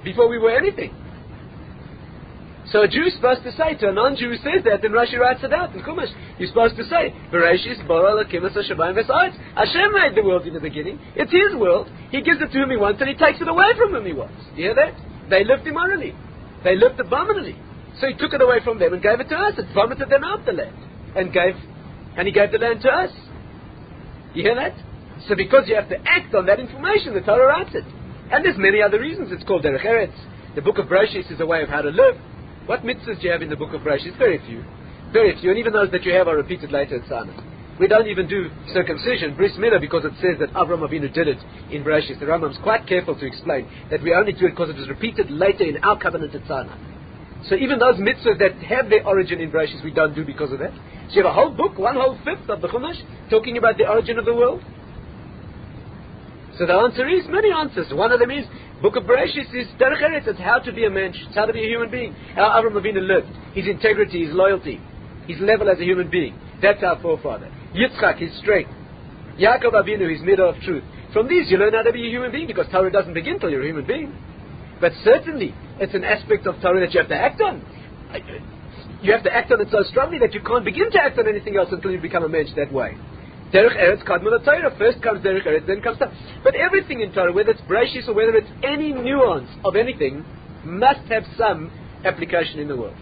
before we were anything. So a Jew is supposed to say to a non-Jew who says that, then Rashi writes it out in Chumash. You're supposed to say, Bereshis bara Elokim es hashamayim v'ha'aretz. Hashem made the world in the beginning. It's His world. He gives it to whom He wants, and He takes it away from whom He wants. You hear that? They lived immorally. They lived abominably. So He took it away from them and gave it to us, and vomited them out the land, and gave, and He gave the land to us. You hear that? So because you have to act on that information, the Torah writes it. And there's many other reasons it's called Derech Eretz. The book of Bereshis is a way of how to live. What mitzvahs do you have in the book of Bereshis? Very few. Very few. And even those that you have are repeated later in Sinai. We don't even do circumcision, bris milah, because it says that Avraham Avinu did it in Bereshis. The Rambam's quite careful to explain that we only do it because it was repeated later in our covenant at Sinai. So even those mitzvahs that have their origin in Bereshis, we don't do because of that. So you have a whole book, one whole fifth of the Chumash, talking about the origin of the world. So the answer is, many answers. One of them is, Book of Bereshis is Derech Eretz. It's how to be a mensch. It's how to be a human being. How Avraham Avinu lived. His integrity, his loyalty, his level as a human being. That's our forefather. Yitzchak, his strength. Yaakov Avinu, his middle of truth. From these you learn how to be a human being, because Torah doesn't begin till you're a human being. But certainly, it's an aspect of Torah that you have to act on. You have to act on it so strongly that you can't begin to act on anything else until you become a mensch that way. Derech Eretz Kadmon Torah. First comes Derech Eretz, then comes Torah. But everything in Torah, whether it's Bereshis or whether it's any nuance of anything, must have some application in the world.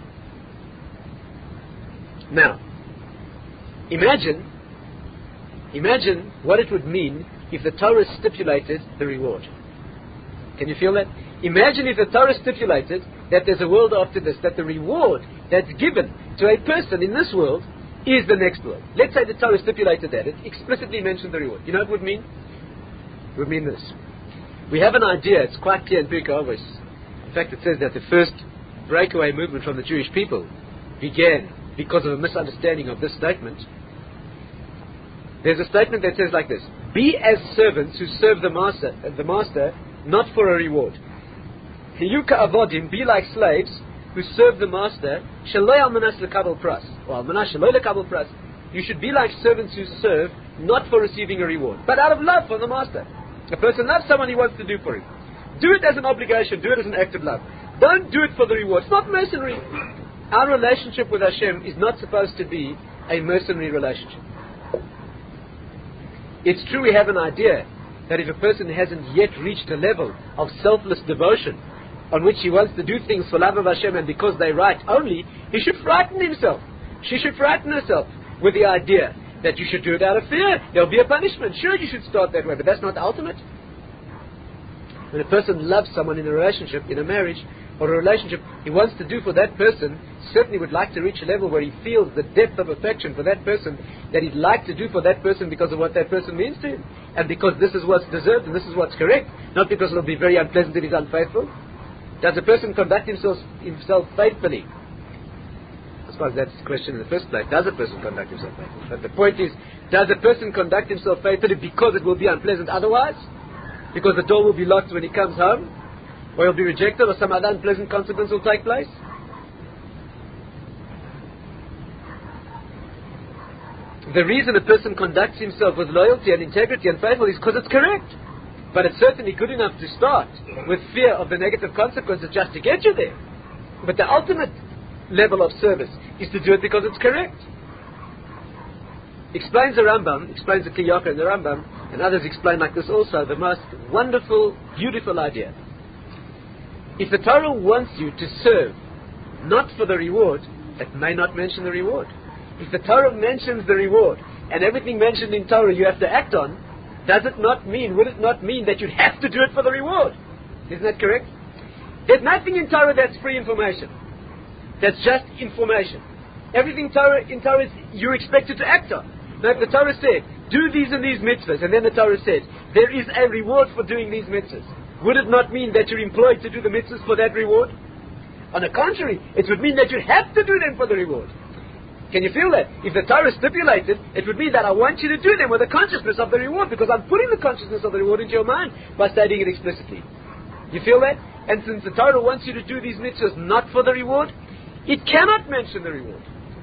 Now, imagine, imagine what it would mean if the Torah stipulated the reward. Can you feel that? Imagine if the Torah stipulated that there's a world after this, that the reward that's given to a person in this world is the next world. Let's say the Torah stipulated that. It explicitly mentioned the reward. You know what it would mean? It would mean this. We have an idea, it's quite clear in Pirkei Avos. In fact, it says that the first breakaway movement from the Jewish people began because of a misunderstanding of this statement. There's a statement that says like this: be as servants who serve the master, the master, not for a reward. Hiyu ka'avodim, be like slaves who serve the master, shaloi almanas lekabel pras, or almanas shaloi lekabel pras. You should be like servants who serve, not for receiving a reward, but out of love for the master. A person loves someone he wants to do for him. Do it as an obligation, do it as an act of love. Don't do it for the reward. It's not mercenary. Our relationship with Hashem is not supposed to be a mercenary relationship. It's true we have an idea that if a person hasn't yet reached a level of selfless devotion, on which he wants to do things for love of Hashem and because they right only, he should frighten himself. She should frighten herself with the idea that you should do it out of fear. There'll be a punishment. Sure, you should start that way, but that's not the ultimate. When a person loves someone in a relationship, in a marriage, or a relationship, he wants to do for that person, certainly would like to reach a level where he feels the depth of affection for that person that he'd like to do for that person because of what that person means to him, and because this is what's deserved and this is what's correct, not because it'll be very unpleasant if he's unfaithful. Does a person conduct himself, himself faithfully? I suppose that's the question in the first place. Does a person conduct himself faithfully? But the point is, does a person conduct himself faithfully because it will be unpleasant otherwise? Because the door will be locked when he comes home? Or he'll be rejected, or some other unpleasant consequence will take place? The reason a person conducts himself with loyalty and integrity and faithfulness is because it's correct. But it's certainly good enough to start with fear of the negative consequences just to get you there. But the ultimate level of service is to do it because it's correct. Explains the Rambam, explains the Kli Yakar in the Rambam, and others explain like this also, the most wonderful, beautiful idea. If the Torah wants you to serve not for the reward, it may not mention the reward. If the Torah mentions the reward, and everything mentioned in Torah you have to act on, does it not mean, would it not mean that you'd have to do it for the reward? Isn't that correct? There's nothing in Torah that's free information. That's just information. Everything Torah, in Torah is, you're expected to act on. Now if the Torah said, do these and these mitzvahs, and then the Torah said, there is a reward for doing these mitzvahs, would it not mean that you're employed to do the mitzvahs for that reward? On the contrary, it would mean that you have to do them for the reward. Can you feel that? If the Torah stipulated, it would mean that I want you to do them with the consciousness of the reward, because I'm putting the consciousness of the reward into your mind by stating it explicitly. You feel that? And since the Torah wants you to do these mitzvahs not for the reward, it cannot mention the reward.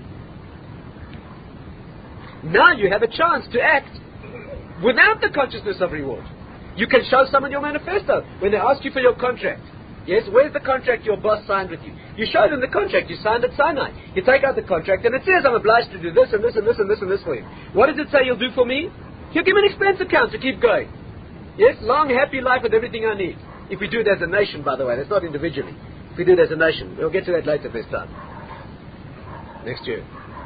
Now you have a chance to act without the consciousness of reward. You can show someone your manifesto when they ask you for your contract. Yes, where's the contract your boss signed with you? You showed him the contract, you signed at Sinai. You take out the contract and it says I'm obliged to do this and this and this and this and this for you. What does it say you'll do for me? He'll give me an expense account to keep going. Yes, long, happy life with everything I need. If we do it as a nation, by the way, that's not individually. If we do it as a nation, we'll get to that later this time. Next year.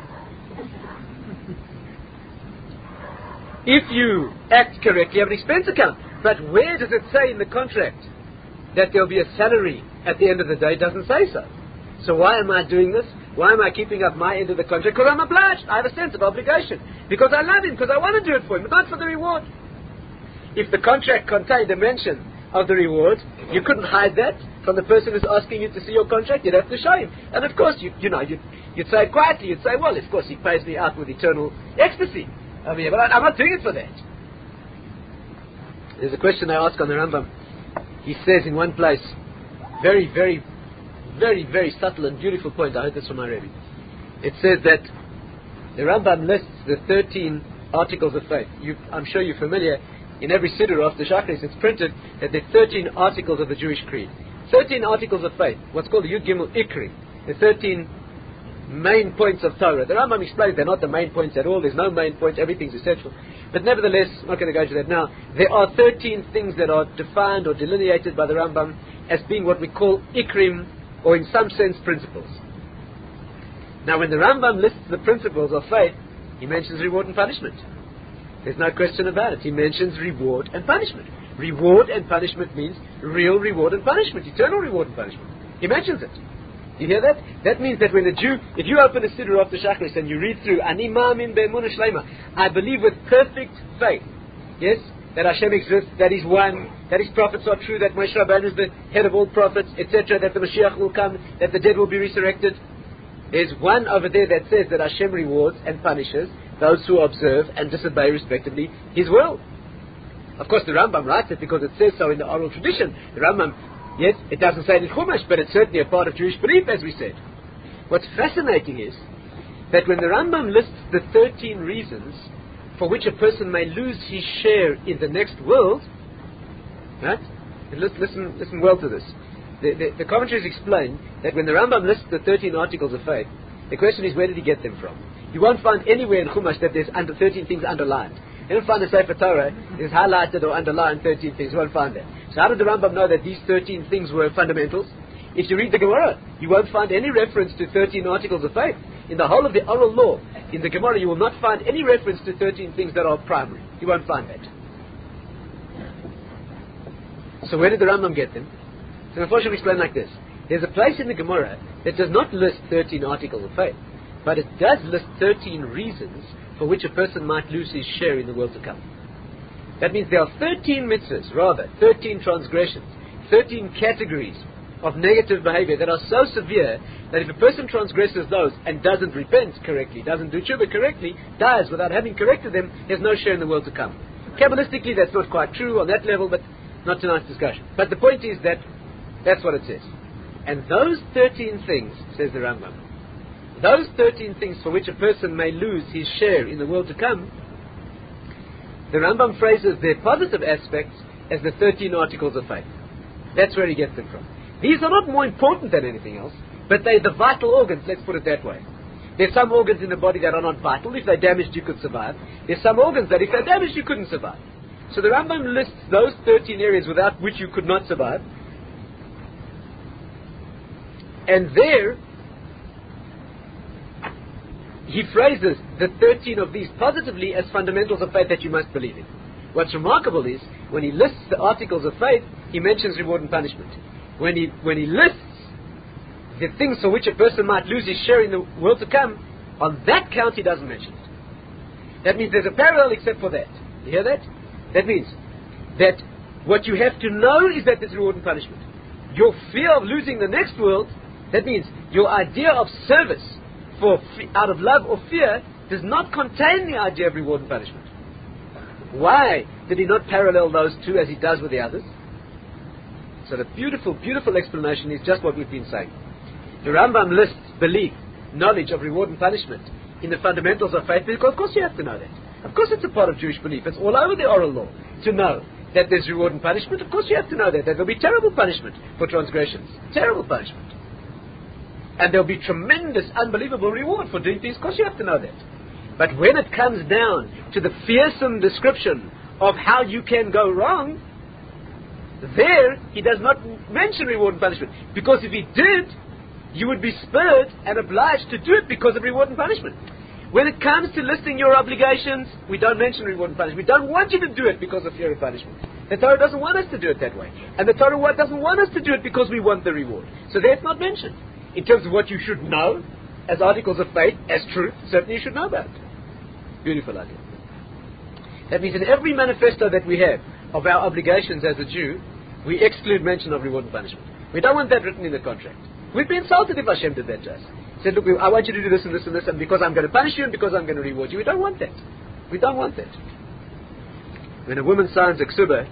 If you act correctly, you have an expense account. But where does it say in the contract that there'll be a salary at the end of the day? It doesn't say so. So why am I doing this? Why am I keeping up my end of the contract? Because I'm obliged. I have a sense of obligation. Because I love him. Because I want to do it for him. But not for the reward. If the contract contained a mention of the reward, you couldn't hide that from the person who's asking you to see your contract. You'd have to show him. And of course, you, you know, you'd, you'd say it quietly. You'd say, well, of course, he pays me out with eternal ecstasy. I mean, but I, I'm not doing it for that. There's a question I ask on the Rambam. He says in one place, very, very, very, very subtle and beautiful point. I heard this from my Rebbe. It says that the Rambam lists the thirteen articles of faith. You, I'm sure you're familiar. In every siddur after Shachris, it's printed that there are thirteen articles of the Jewish creed. thirteen articles of faith. What's called the Yud Gimel Ikri. The thirteen main points of Torah. The Rambam explains they're not the main points at all. There's no main points. Everything's essential. But nevertheless, I'm not going to go into that now. There are thirteen things that are defined or delineated by the Rambam as being what we call Ikrim, or in some sense, principles. Now, when the Rambam lists the principles of faith, he mentions reward and punishment. There's no question about it. He mentions reward and punishment. Reward and punishment means real reward and punishment, eternal reward and punishment. He mentions it. You hear that? That means that when a Jew, if you open a siddur after Shachris and you read through, Ani ma'amin be'emunah shleima, I believe with perfect faith, yes, that Hashem exists, that He's one, that His prophets are true, that Moshe Rabbeinu is the head of all prophets, et cetera, that the Mashiach will come, that the dead will be resurrected. There's one over there that says that Hashem rewards and punishes those who observe and disobey respectively His will. Of course, the Rambam writes it because it says so in the oral tradition. The Rambam, yes, it doesn't say it in Chumash, but it's certainly a part of Jewish belief, as we said. What's fascinating is that when the Rambam lists the thirteen reasons for which a person may lose his share in the next world, right? And listen, listen, listen well to this. The, the, the commentaries explain that when the Rambam lists the thirteen articles of faith, the question is, where did he get them from? You won't find anywhere in Chumash that there's under thirteen things underlined. You won't find a Sefer Torah is highlighted or underlined thirteen things. You won't find that. So how did the Rambam know that these thirteen things were fundamentals? If you read the Gemara, you won't find any reference to thirteen articles of faith. In the whole of the oral law, in the Gemara, you will not find any reference to thirteen things that are primary. You won't find that. So where did the Rambam get them? So unfortunately, explain like this. There's a place in the Gemara that does not list thirteen articles of faith, but it does list thirteen reasons for which a person might lose his share in the world to come. That means there are thirteen mitzvahs, rather, thirteen transgressions, thirteen categories of negative behavior that are so severe that if a person transgresses those and doesn't repent correctly, doesn't do tshuva correctly, dies without having corrected them, he has no share in the world to come. Kabbalistically, that's not quite true on that level, but not tonight's discussion. But the point is that that's what it says. And those thirteen things, says the Rambam, those thirteen things for which a person may lose his share in the world to come, the Rambam phrases their positive aspects as the thirteen articles of faith. That's where he gets them from. These are not more important than anything else, but they're the vital organs, let's put it that way. There's some organs in the body that are not vital. If they're damaged, you could survive. There's some organs that if they're damaged, you couldn't survive. So the Rambam lists those thirteen areas without which you could not survive. And there, he phrases the thirteen of these positively as fundamentals of faith that you must believe in. What's remarkable is, when he lists the articles of faith, he mentions reward and punishment. When he, when he lists the things for which a person might lose his share in the world to come, on that count he doesn't mention it. That means there's a parallel except for that. You hear that? That means that what you have to know is that there's reward and punishment. Your fear of losing the next world, that means your idea of service for out of love or fear does not contain the idea of reward and punishment. Why did he not parallel those two as he does with the others? So the beautiful, beautiful explanation is just what we've been saying. The Rambam lists belief, knowledge of reward and punishment in the fundamentals of faith, because of course you have to know that. Of course it's a part of Jewish belief. It's all over the oral law to know that there's reward and punishment? Of course you have to know that. There will be terrible punishment for transgressions. Terrible punishment. And there will be tremendous, unbelievable reward for doing things. Of course you have to know that. But when it comes down to the fearsome description of how you can go wrong, there he does not mention reward and punishment. Because if he did, you would be spurred and obliged to do it because of reward and punishment. When it comes to listing your obligations, we don't mention reward and punishment. We don't want you to do it because of fear of punishment. The Torah doesn't want us to do it that way. And the Torah doesn't want us to do it because we want the reward. So that's not mentioned. In terms of what you should know, as articles of faith, as truth, certainly you should know that. Beautiful idea. That means in every manifesto that we have of our obligations as a Jew, we exclude mention of reward and punishment. We don't want that written in the contract. We'd be insulted if Hashem did that to us. Said, look, I want you to do this and this and this, and because I'm going to punish you and because I'm going to reward you. We don't want that. We don't want that. When a woman signs a ksuba,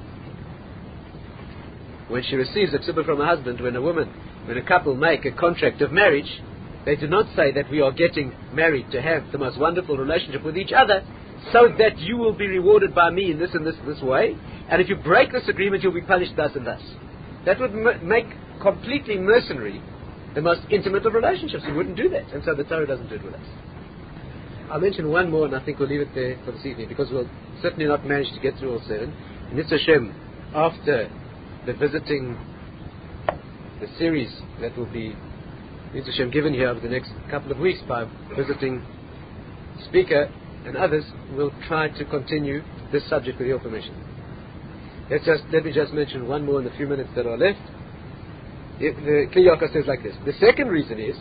when she receives a ksuba from her husband, when a woman, when a couple make a contract of marriage, they do not say that we are getting married to have the most wonderful relationship with each other, so that you will be rewarded by me in this and this and this way, and if you break this agreement, you'll be punished thus and thus. That would m- make completely mercenary the most intimate of relationships. We wouldn't do that, and so the Torah doesn't do it with us. I'll mention one more, and I think we'll leave it there for this evening, because we'll certainly not manage to get through all seven. And it's Hashem, after the visiting, the series that will be It's Hashem given here over the next couple of weeks by visiting speaker and others, we'll try to continue this subject with your permission. Let's just, let me just mention one more in the few minutes that are left. It, the Kli Yakar says like this. The second reason is,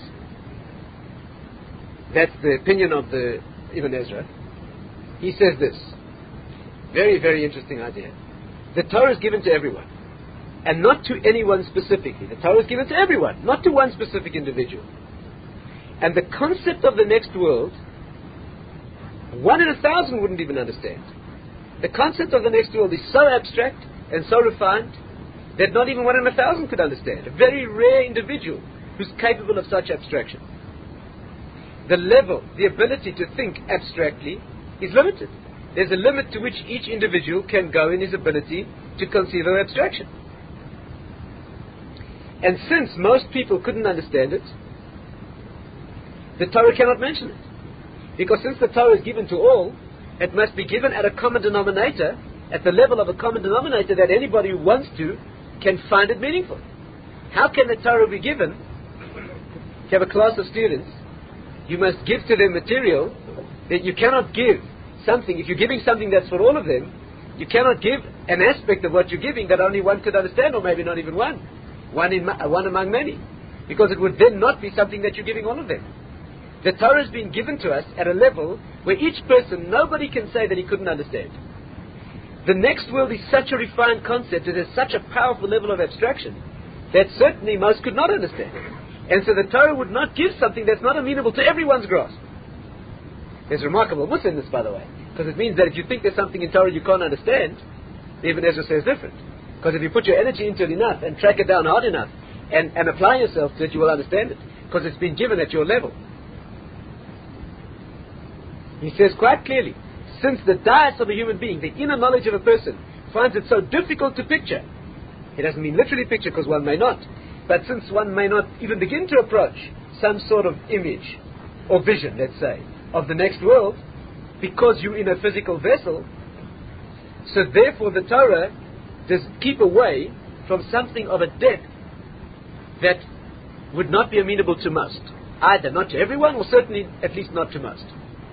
that's the opinion of the Ibn Ezra. He says this. Very, very interesting idea. The Torah is given to everyone. And not to anyone specifically. The Torah is given to everyone, not to one specific individual. And the concept of the next world, one in a thousand wouldn't even understand. The concept of the next world is so abstract and so refined that not even one in a thousand could understand. A very rare individual who's capable of such abstraction. The level, the ability to think abstractly is limited. There's a limit to which each individual can go in his ability to conceive of abstraction. And since most people couldn't understand it, the Torah cannot mention it. Because since the Torah is given to all, it must be given at a common denominator, at the level of a common denominator that anybody who wants to can find it meaningful. How can the Torah be given? If you have a class of students, you must give to them material that you cannot give something. If you're giving something that's for all of them, you cannot give an aspect of what you're giving that only one could understand, or maybe not even one. One, in, uh, one among many. Because it would then not be something that you're giving all of them. The Torah has been given to us at a level where each person, nobody can say that he couldn't understand. The next world is such a refined concept, it has such a powerful level of abstraction, that certainly most could not understand. And so the Torah would not give something that's not amenable to everyone's grasp. There's remarkable mussar in this, by the way, because it means that if you think there's something in Torah you can't understand, Ibn Ezra says different. Because if you put your energy into it enough and track it down hard enough and, and apply yourself to it, you will understand it. Because it's been given at your level. He says quite clearly, since the dais of a human being, the inner knowledge of a person, finds it so difficult to picture, it doesn't mean literally picture because one may not, but since one may not even begin to approach some sort of image or vision, let's say, of the next world, because you're in a physical vessel, so therefore the Torah does keep away from something of a depth that would not be amenable to most. Either not to everyone, or certainly at least not to most.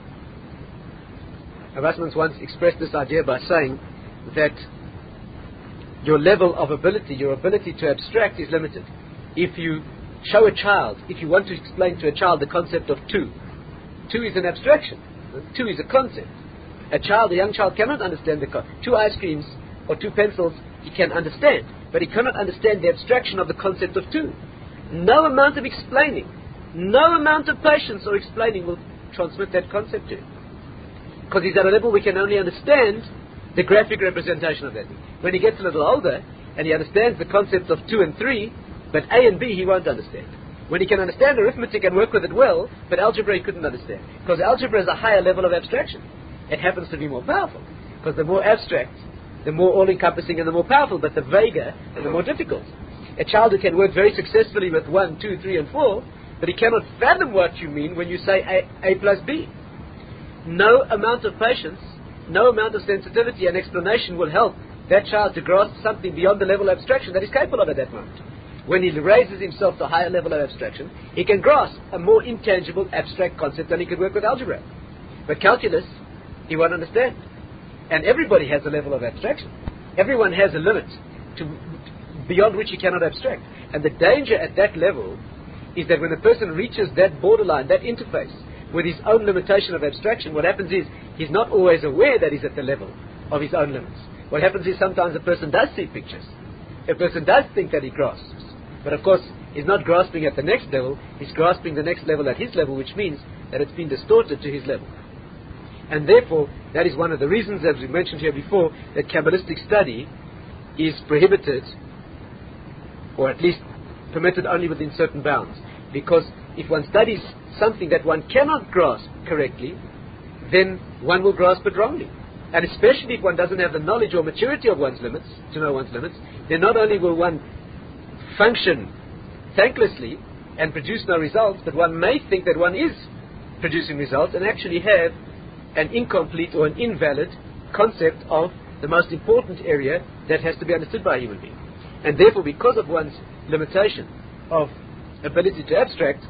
Erasmus once expressed this idea by saying that your level of ability, your ability to abstract is limited. If you show a child, if you want to explain to a child the concept of two, two is an abstraction, two is a concept. A child, a young child cannot understand the concept. Two ice creams or two pencils he can understand, but he cannot understand the abstraction of the concept of two. No amount of explaining, no amount of patience or explaining will transmit that concept to him. Because he's at a level we can only understand the graphic representation of that. When he gets a little older and he understands the concept of two and three, but A and B he won't understand. When he can understand arithmetic and work with it well, but algebra he couldn't understand. Because algebra is a higher level of abstraction. It happens to be more powerful. Because the more abstract the more all-encompassing and the more powerful, but the vaguer and the more difficult. A child who can work very successfully with one, two, three, and four, but he cannot fathom what you mean when you say A, A plus B. No amount of patience, no amount of sensitivity and explanation will help that child to grasp something beyond the level of abstraction that he's capable of at that moment. When he raises himself to a higher level of abstraction, he can grasp a more intangible, abstract concept than he could work with algebra. But calculus, he won't understand. And everybody has a level of abstraction. Everyone has a limit to beyond which he cannot abstract. And the danger at that level is that when a person reaches that borderline, that interface, with his own limitation of abstraction, what happens is he's not always aware that he's at the level of his own limits. What happens is sometimes a person does see pictures. A person does think that he grasps. But of course, he's not grasping at the next level, he's grasping the next level at his level, which means that it's been distorted to his level. And therefore, that is one of the reasons, as we mentioned here before, that Kabbalistic study is prohibited, or at least permitted only within certain bounds. Because if one studies something that one cannot grasp correctly, then one will grasp it wrongly. And especially if one doesn't have the knowledge or maturity of one's limits, to know one's limits, then not only will one function thanklessly and produce no results, but one may think that one is producing results and actually have an incomplete or an invalid concept of the most important area that has to be understood by a human being. And therefore, because of one's limitation of ability to abstract,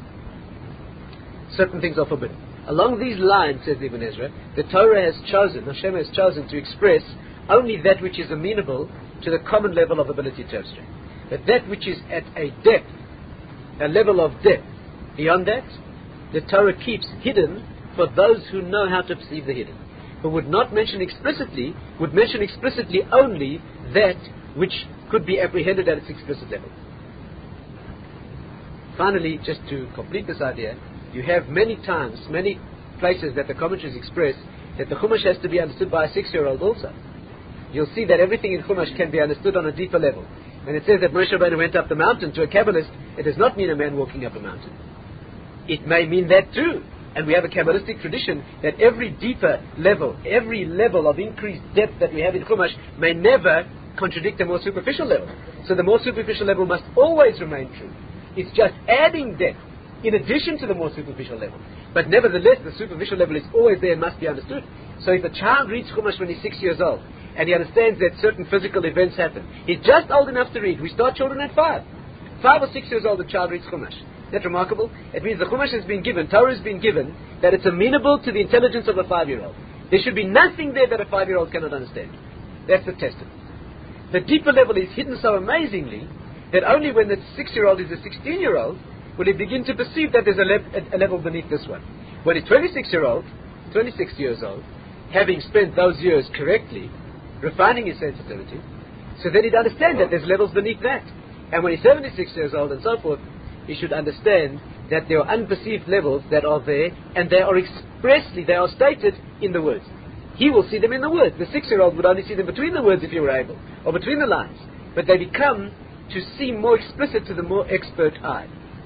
certain things are forbidden. Along these lines, says Ibn Ezra, the Torah has chosen, Hashem has chosen to express only that which is amenable to the common level of ability to abstract. But that which is at a depth, a level of depth, beyond that, the Torah keeps hidden for those who know how to perceive the hidden. But would not mention explicitly, would mention explicitly only that which could be apprehended at its explicit level. Finally, just to complete this idea, you have many times, many places that the commentaries express that the Chumash has to be understood by a six-year-old also. You'll see that everything in Chumash can be understood on a deeper level. When it says that Moshe Rabbeinu went up the mountain to a Kabbalist, it does not mean a man walking up a mountain. It may mean that too. And we have a Kabbalistic tradition that every deeper level, every level of increased depth that we have in Chumash may never contradict a more superficial level. So the more superficial level must always remain true. It's just adding depth in addition to the more superficial level. But nevertheless, the superficial level is always there and must be understood. So if a child reads Chumash when he's six years old, and he understands that certain physical events happen, he's just old enough to read. We start children at five. Five or six years old, the child reads Chumash. Isn't that remarkable? It means the Chumash has been given, Torah has been given, that it's amenable to the intelligence of a five-year-old. There should be nothing there that a five-year-old cannot understand. That's the testament. The deeper level is hidden so amazingly that only when the six-year-old is a sixteen-year-old will he begin to perceive that there's a, le- a level beneath this one. When he's twenty-six-year-old, twenty-six years old, having spent those years correctly, refining his sensitivity, so then he'd understand that there's levels beneath that. And when he's seventy-six years old and so forth, he should understand that there are unperceived levels that are there, and they are expressly, they are stated in the words. He will see them in the words. The six-year-old would only see them between the words if he were able, or between the lines. But they become to seem more explicit to the more expert eye.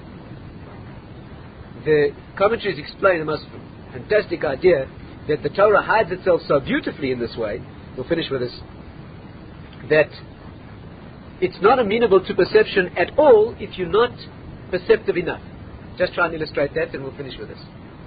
The commentaries explain the most fantastic idea that the Torah hides itself so beautifully in this way, we'll finish with this, that it's not amenable to perception at all if you're not perceptive enough. Just try and illustrate that and we'll finish with this.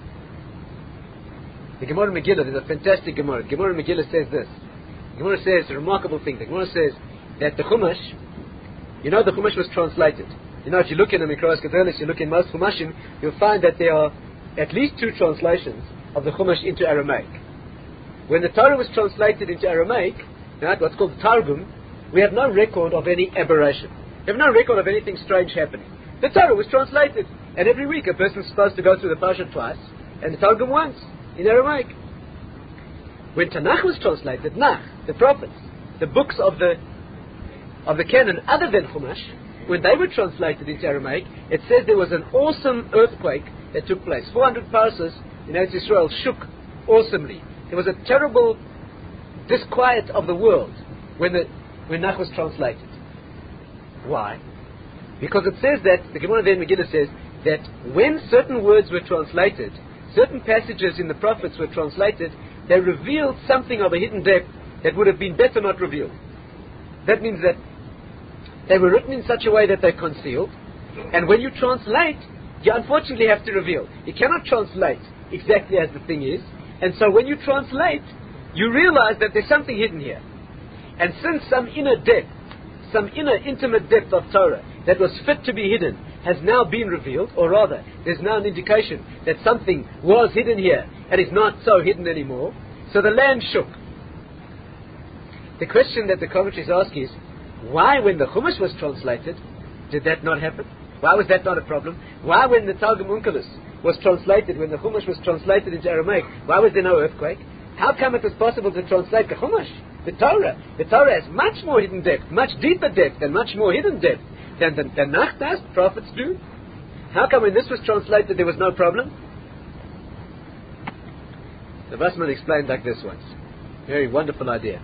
The Gemara in Megillah, there's a fantastic Gemara. Gemara in Megillah says this. The Gemara says a remarkable thing. The Gemara says that the Chumash, you know the Chumash was translated. You know, if you look in the Mikras Gedolos, you look in most Chumashim, you'll find that there are at least two translations of the Chumash into Aramaic. When the Torah was translated into Aramaic, right, what's called the Targum, we have no record of any aberration. We have no record of anything strange happening. The Torah was translated, and every week a person's supposed to go through the Parsha twice, and the Targum once, in Aramaic. When Tanakh was translated, Nach, the prophets, the books of the of the canon other than Chumash, when they were translated into Aramaic, it says there was an awesome earthquake that took place. four hundred parsas in Eretz Yisrael shook awesomely. There was a terrible disquiet of the world when the when Nach was translated. Why? Because it says that, the Gemara there in Megillah says, that when certain words were translated, certain passages in the prophets were translated, they revealed something of a hidden depth that would have been better not revealed. That means that they were written in such a way that they're concealed, and when you translate, you unfortunately have to reveal. You cannot translate exactly as the thing is, and so when you translate, you realize that there's something hidden here. And since some inner depth, some inner intimate depth of Torah that was fit to be hidden has now been revealed, or rather, there's now an indication that something was hidden here and is not so hidden anymore, so the land shook. The question that the commentaries ask is, why when the Chumash was translated, did that not happen? Why was that not a problem? Why when the Targum Onkelos was translated, when the Chumash was translated into Aramaic, why was there no earthquake? How come it was possible to translate the Chumash, the Torah? The Torah has much more hidden depth, much deeper depth, and much more hidden depth than the Tanakh does, prophets do. How come when this was translated there was no problem? The Basman explained like this once. Very wonderful idea.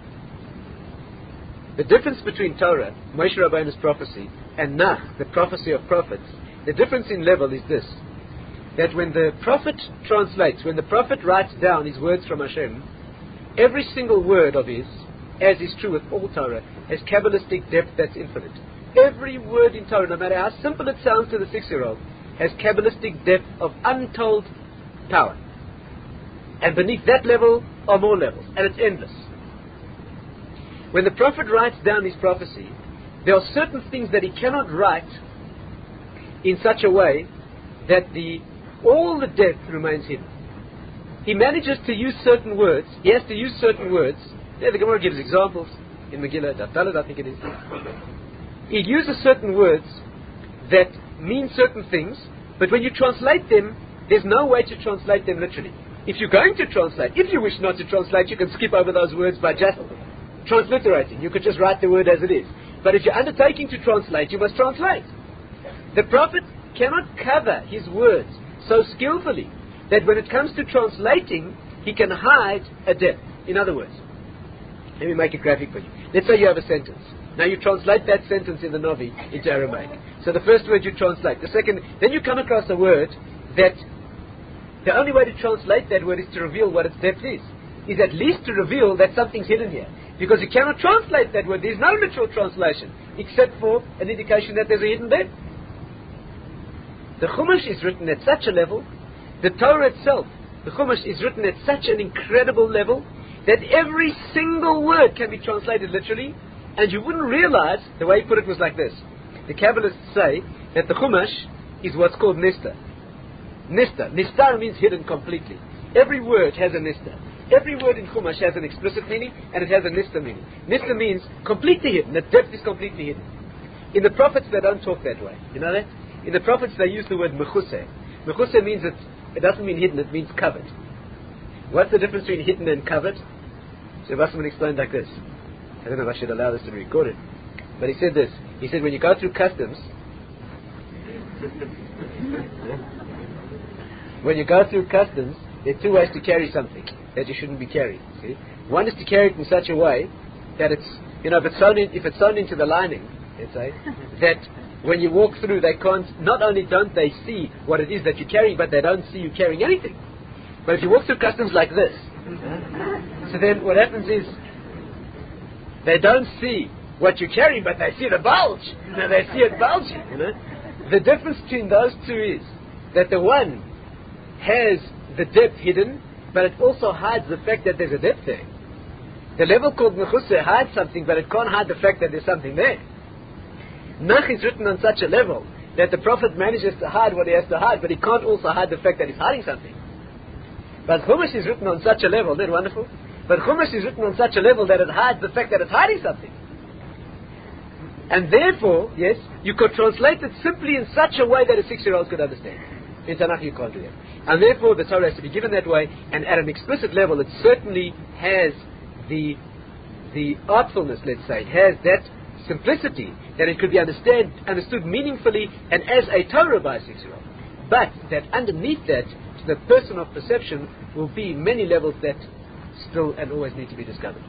The difference between Torah, Moshe Rabbeinu's prophecy, and Nach, the prophecy of prophets, the difference in level is this: that when the prophet translates, when the prophet writes down his words from Hashem, every single word of his, as is true with all Torah, has Kabbalistic depth that's infinite. Every word in Torah, no matter how simple it sounds to the six-year-old, has Kabbalistic depth of untold power. And beneath that level are more levels, and it's endless. When the prophet writes down his prophecy, there are certain things that he cannot write in such a way that the all the depth remains hidden. He manages to use certain words. He has to use certain words. Yeah, the Gemara gives examples in Megillah, Daf, I think it is. He uses certain words that mean certain things, but when you translate them, there's no way to translate them literally. If you're going to translate, if you wish not to translate, you can skip over those words by just transliterating. You could just write the word as it is. But if you're undertaking to translate, you must translate. The prophet cannot cover his words so skillfully that when it comes to translating, he can hide a depth. In other words, let me make it graphic for you. Let's say you have a sentence. Now you translate that sentence in the Navi into Aramaic. So the first word you translate. The second, then you come across a word that the only way to translate that word is to reveal what its depth is. Is at least to reveal that something's hidden here. Because you cannot translate that word. There's no literal translation, except for an indication that there's a hidden depth. The Chumash is written at such a level, the Torah itself, the Chumash is written at such an incredible level, that every single word can be translated literally, and you wouldn't realize, the way he put it was like this. The Kabbalists say that the Chumash is what's called Nista. Nista. Nistar means hidden completely. Every word has a Nista. Every word in Chumash has an explicit meaning, and it has a Nista meaning. Nista means completely hidden. The depth is completely hidden. In the prophets, they don't talk that way. You know that? In the prophets, they use the word mechuseh. Mechuseh means it, it doesn't mean hidden, it means covered. What's the difference between hidden and covered? So Wasserman explained like this. I don't know if I should allow this to be recorded. But he said this. He said when you go through customs, when you go through customs, there are two ways to carry something that you shouldn't be carrying. See? One is to carry it in such a way that it's, you know, if it's sewn in, if it's sewn into the lining, let's say, that when you walk through, they can't, not only don't they see what it is that you're carrying, but they don't see you carrying anything. But if you walk through customs like this, so then what happens is, they don't see what you're carrying, but they see the bulge. You know, they see it bulging, you know. The difference between those two is that the one has the depth hidden, but it also hides the fact that there's a depth there. The level called Mechuseh hides something, but it can't hide the fact that there's something there. Nach is written on such a level that the prophet manages to hide what he has to hide, but he can't also hide the fact that he's hiding something. But Chumash is written on such a level, isn't that wonderful? But Chumash is written on such a level that it hides the fact that it's hiding something. And therefore, yes, you could translate it simply in such a way that a six-year-old could understand. In Tanakh you can't do that. And therefore the Torah has to be given that way, and at an explicit level it certainly has the the artfulness, let's say, it has that simplicity that it could be understand, understood meaningfully and as a Torah by a six-year-old. But that underneath that, to the person of perception, will be many levels that still and always need to be discovered.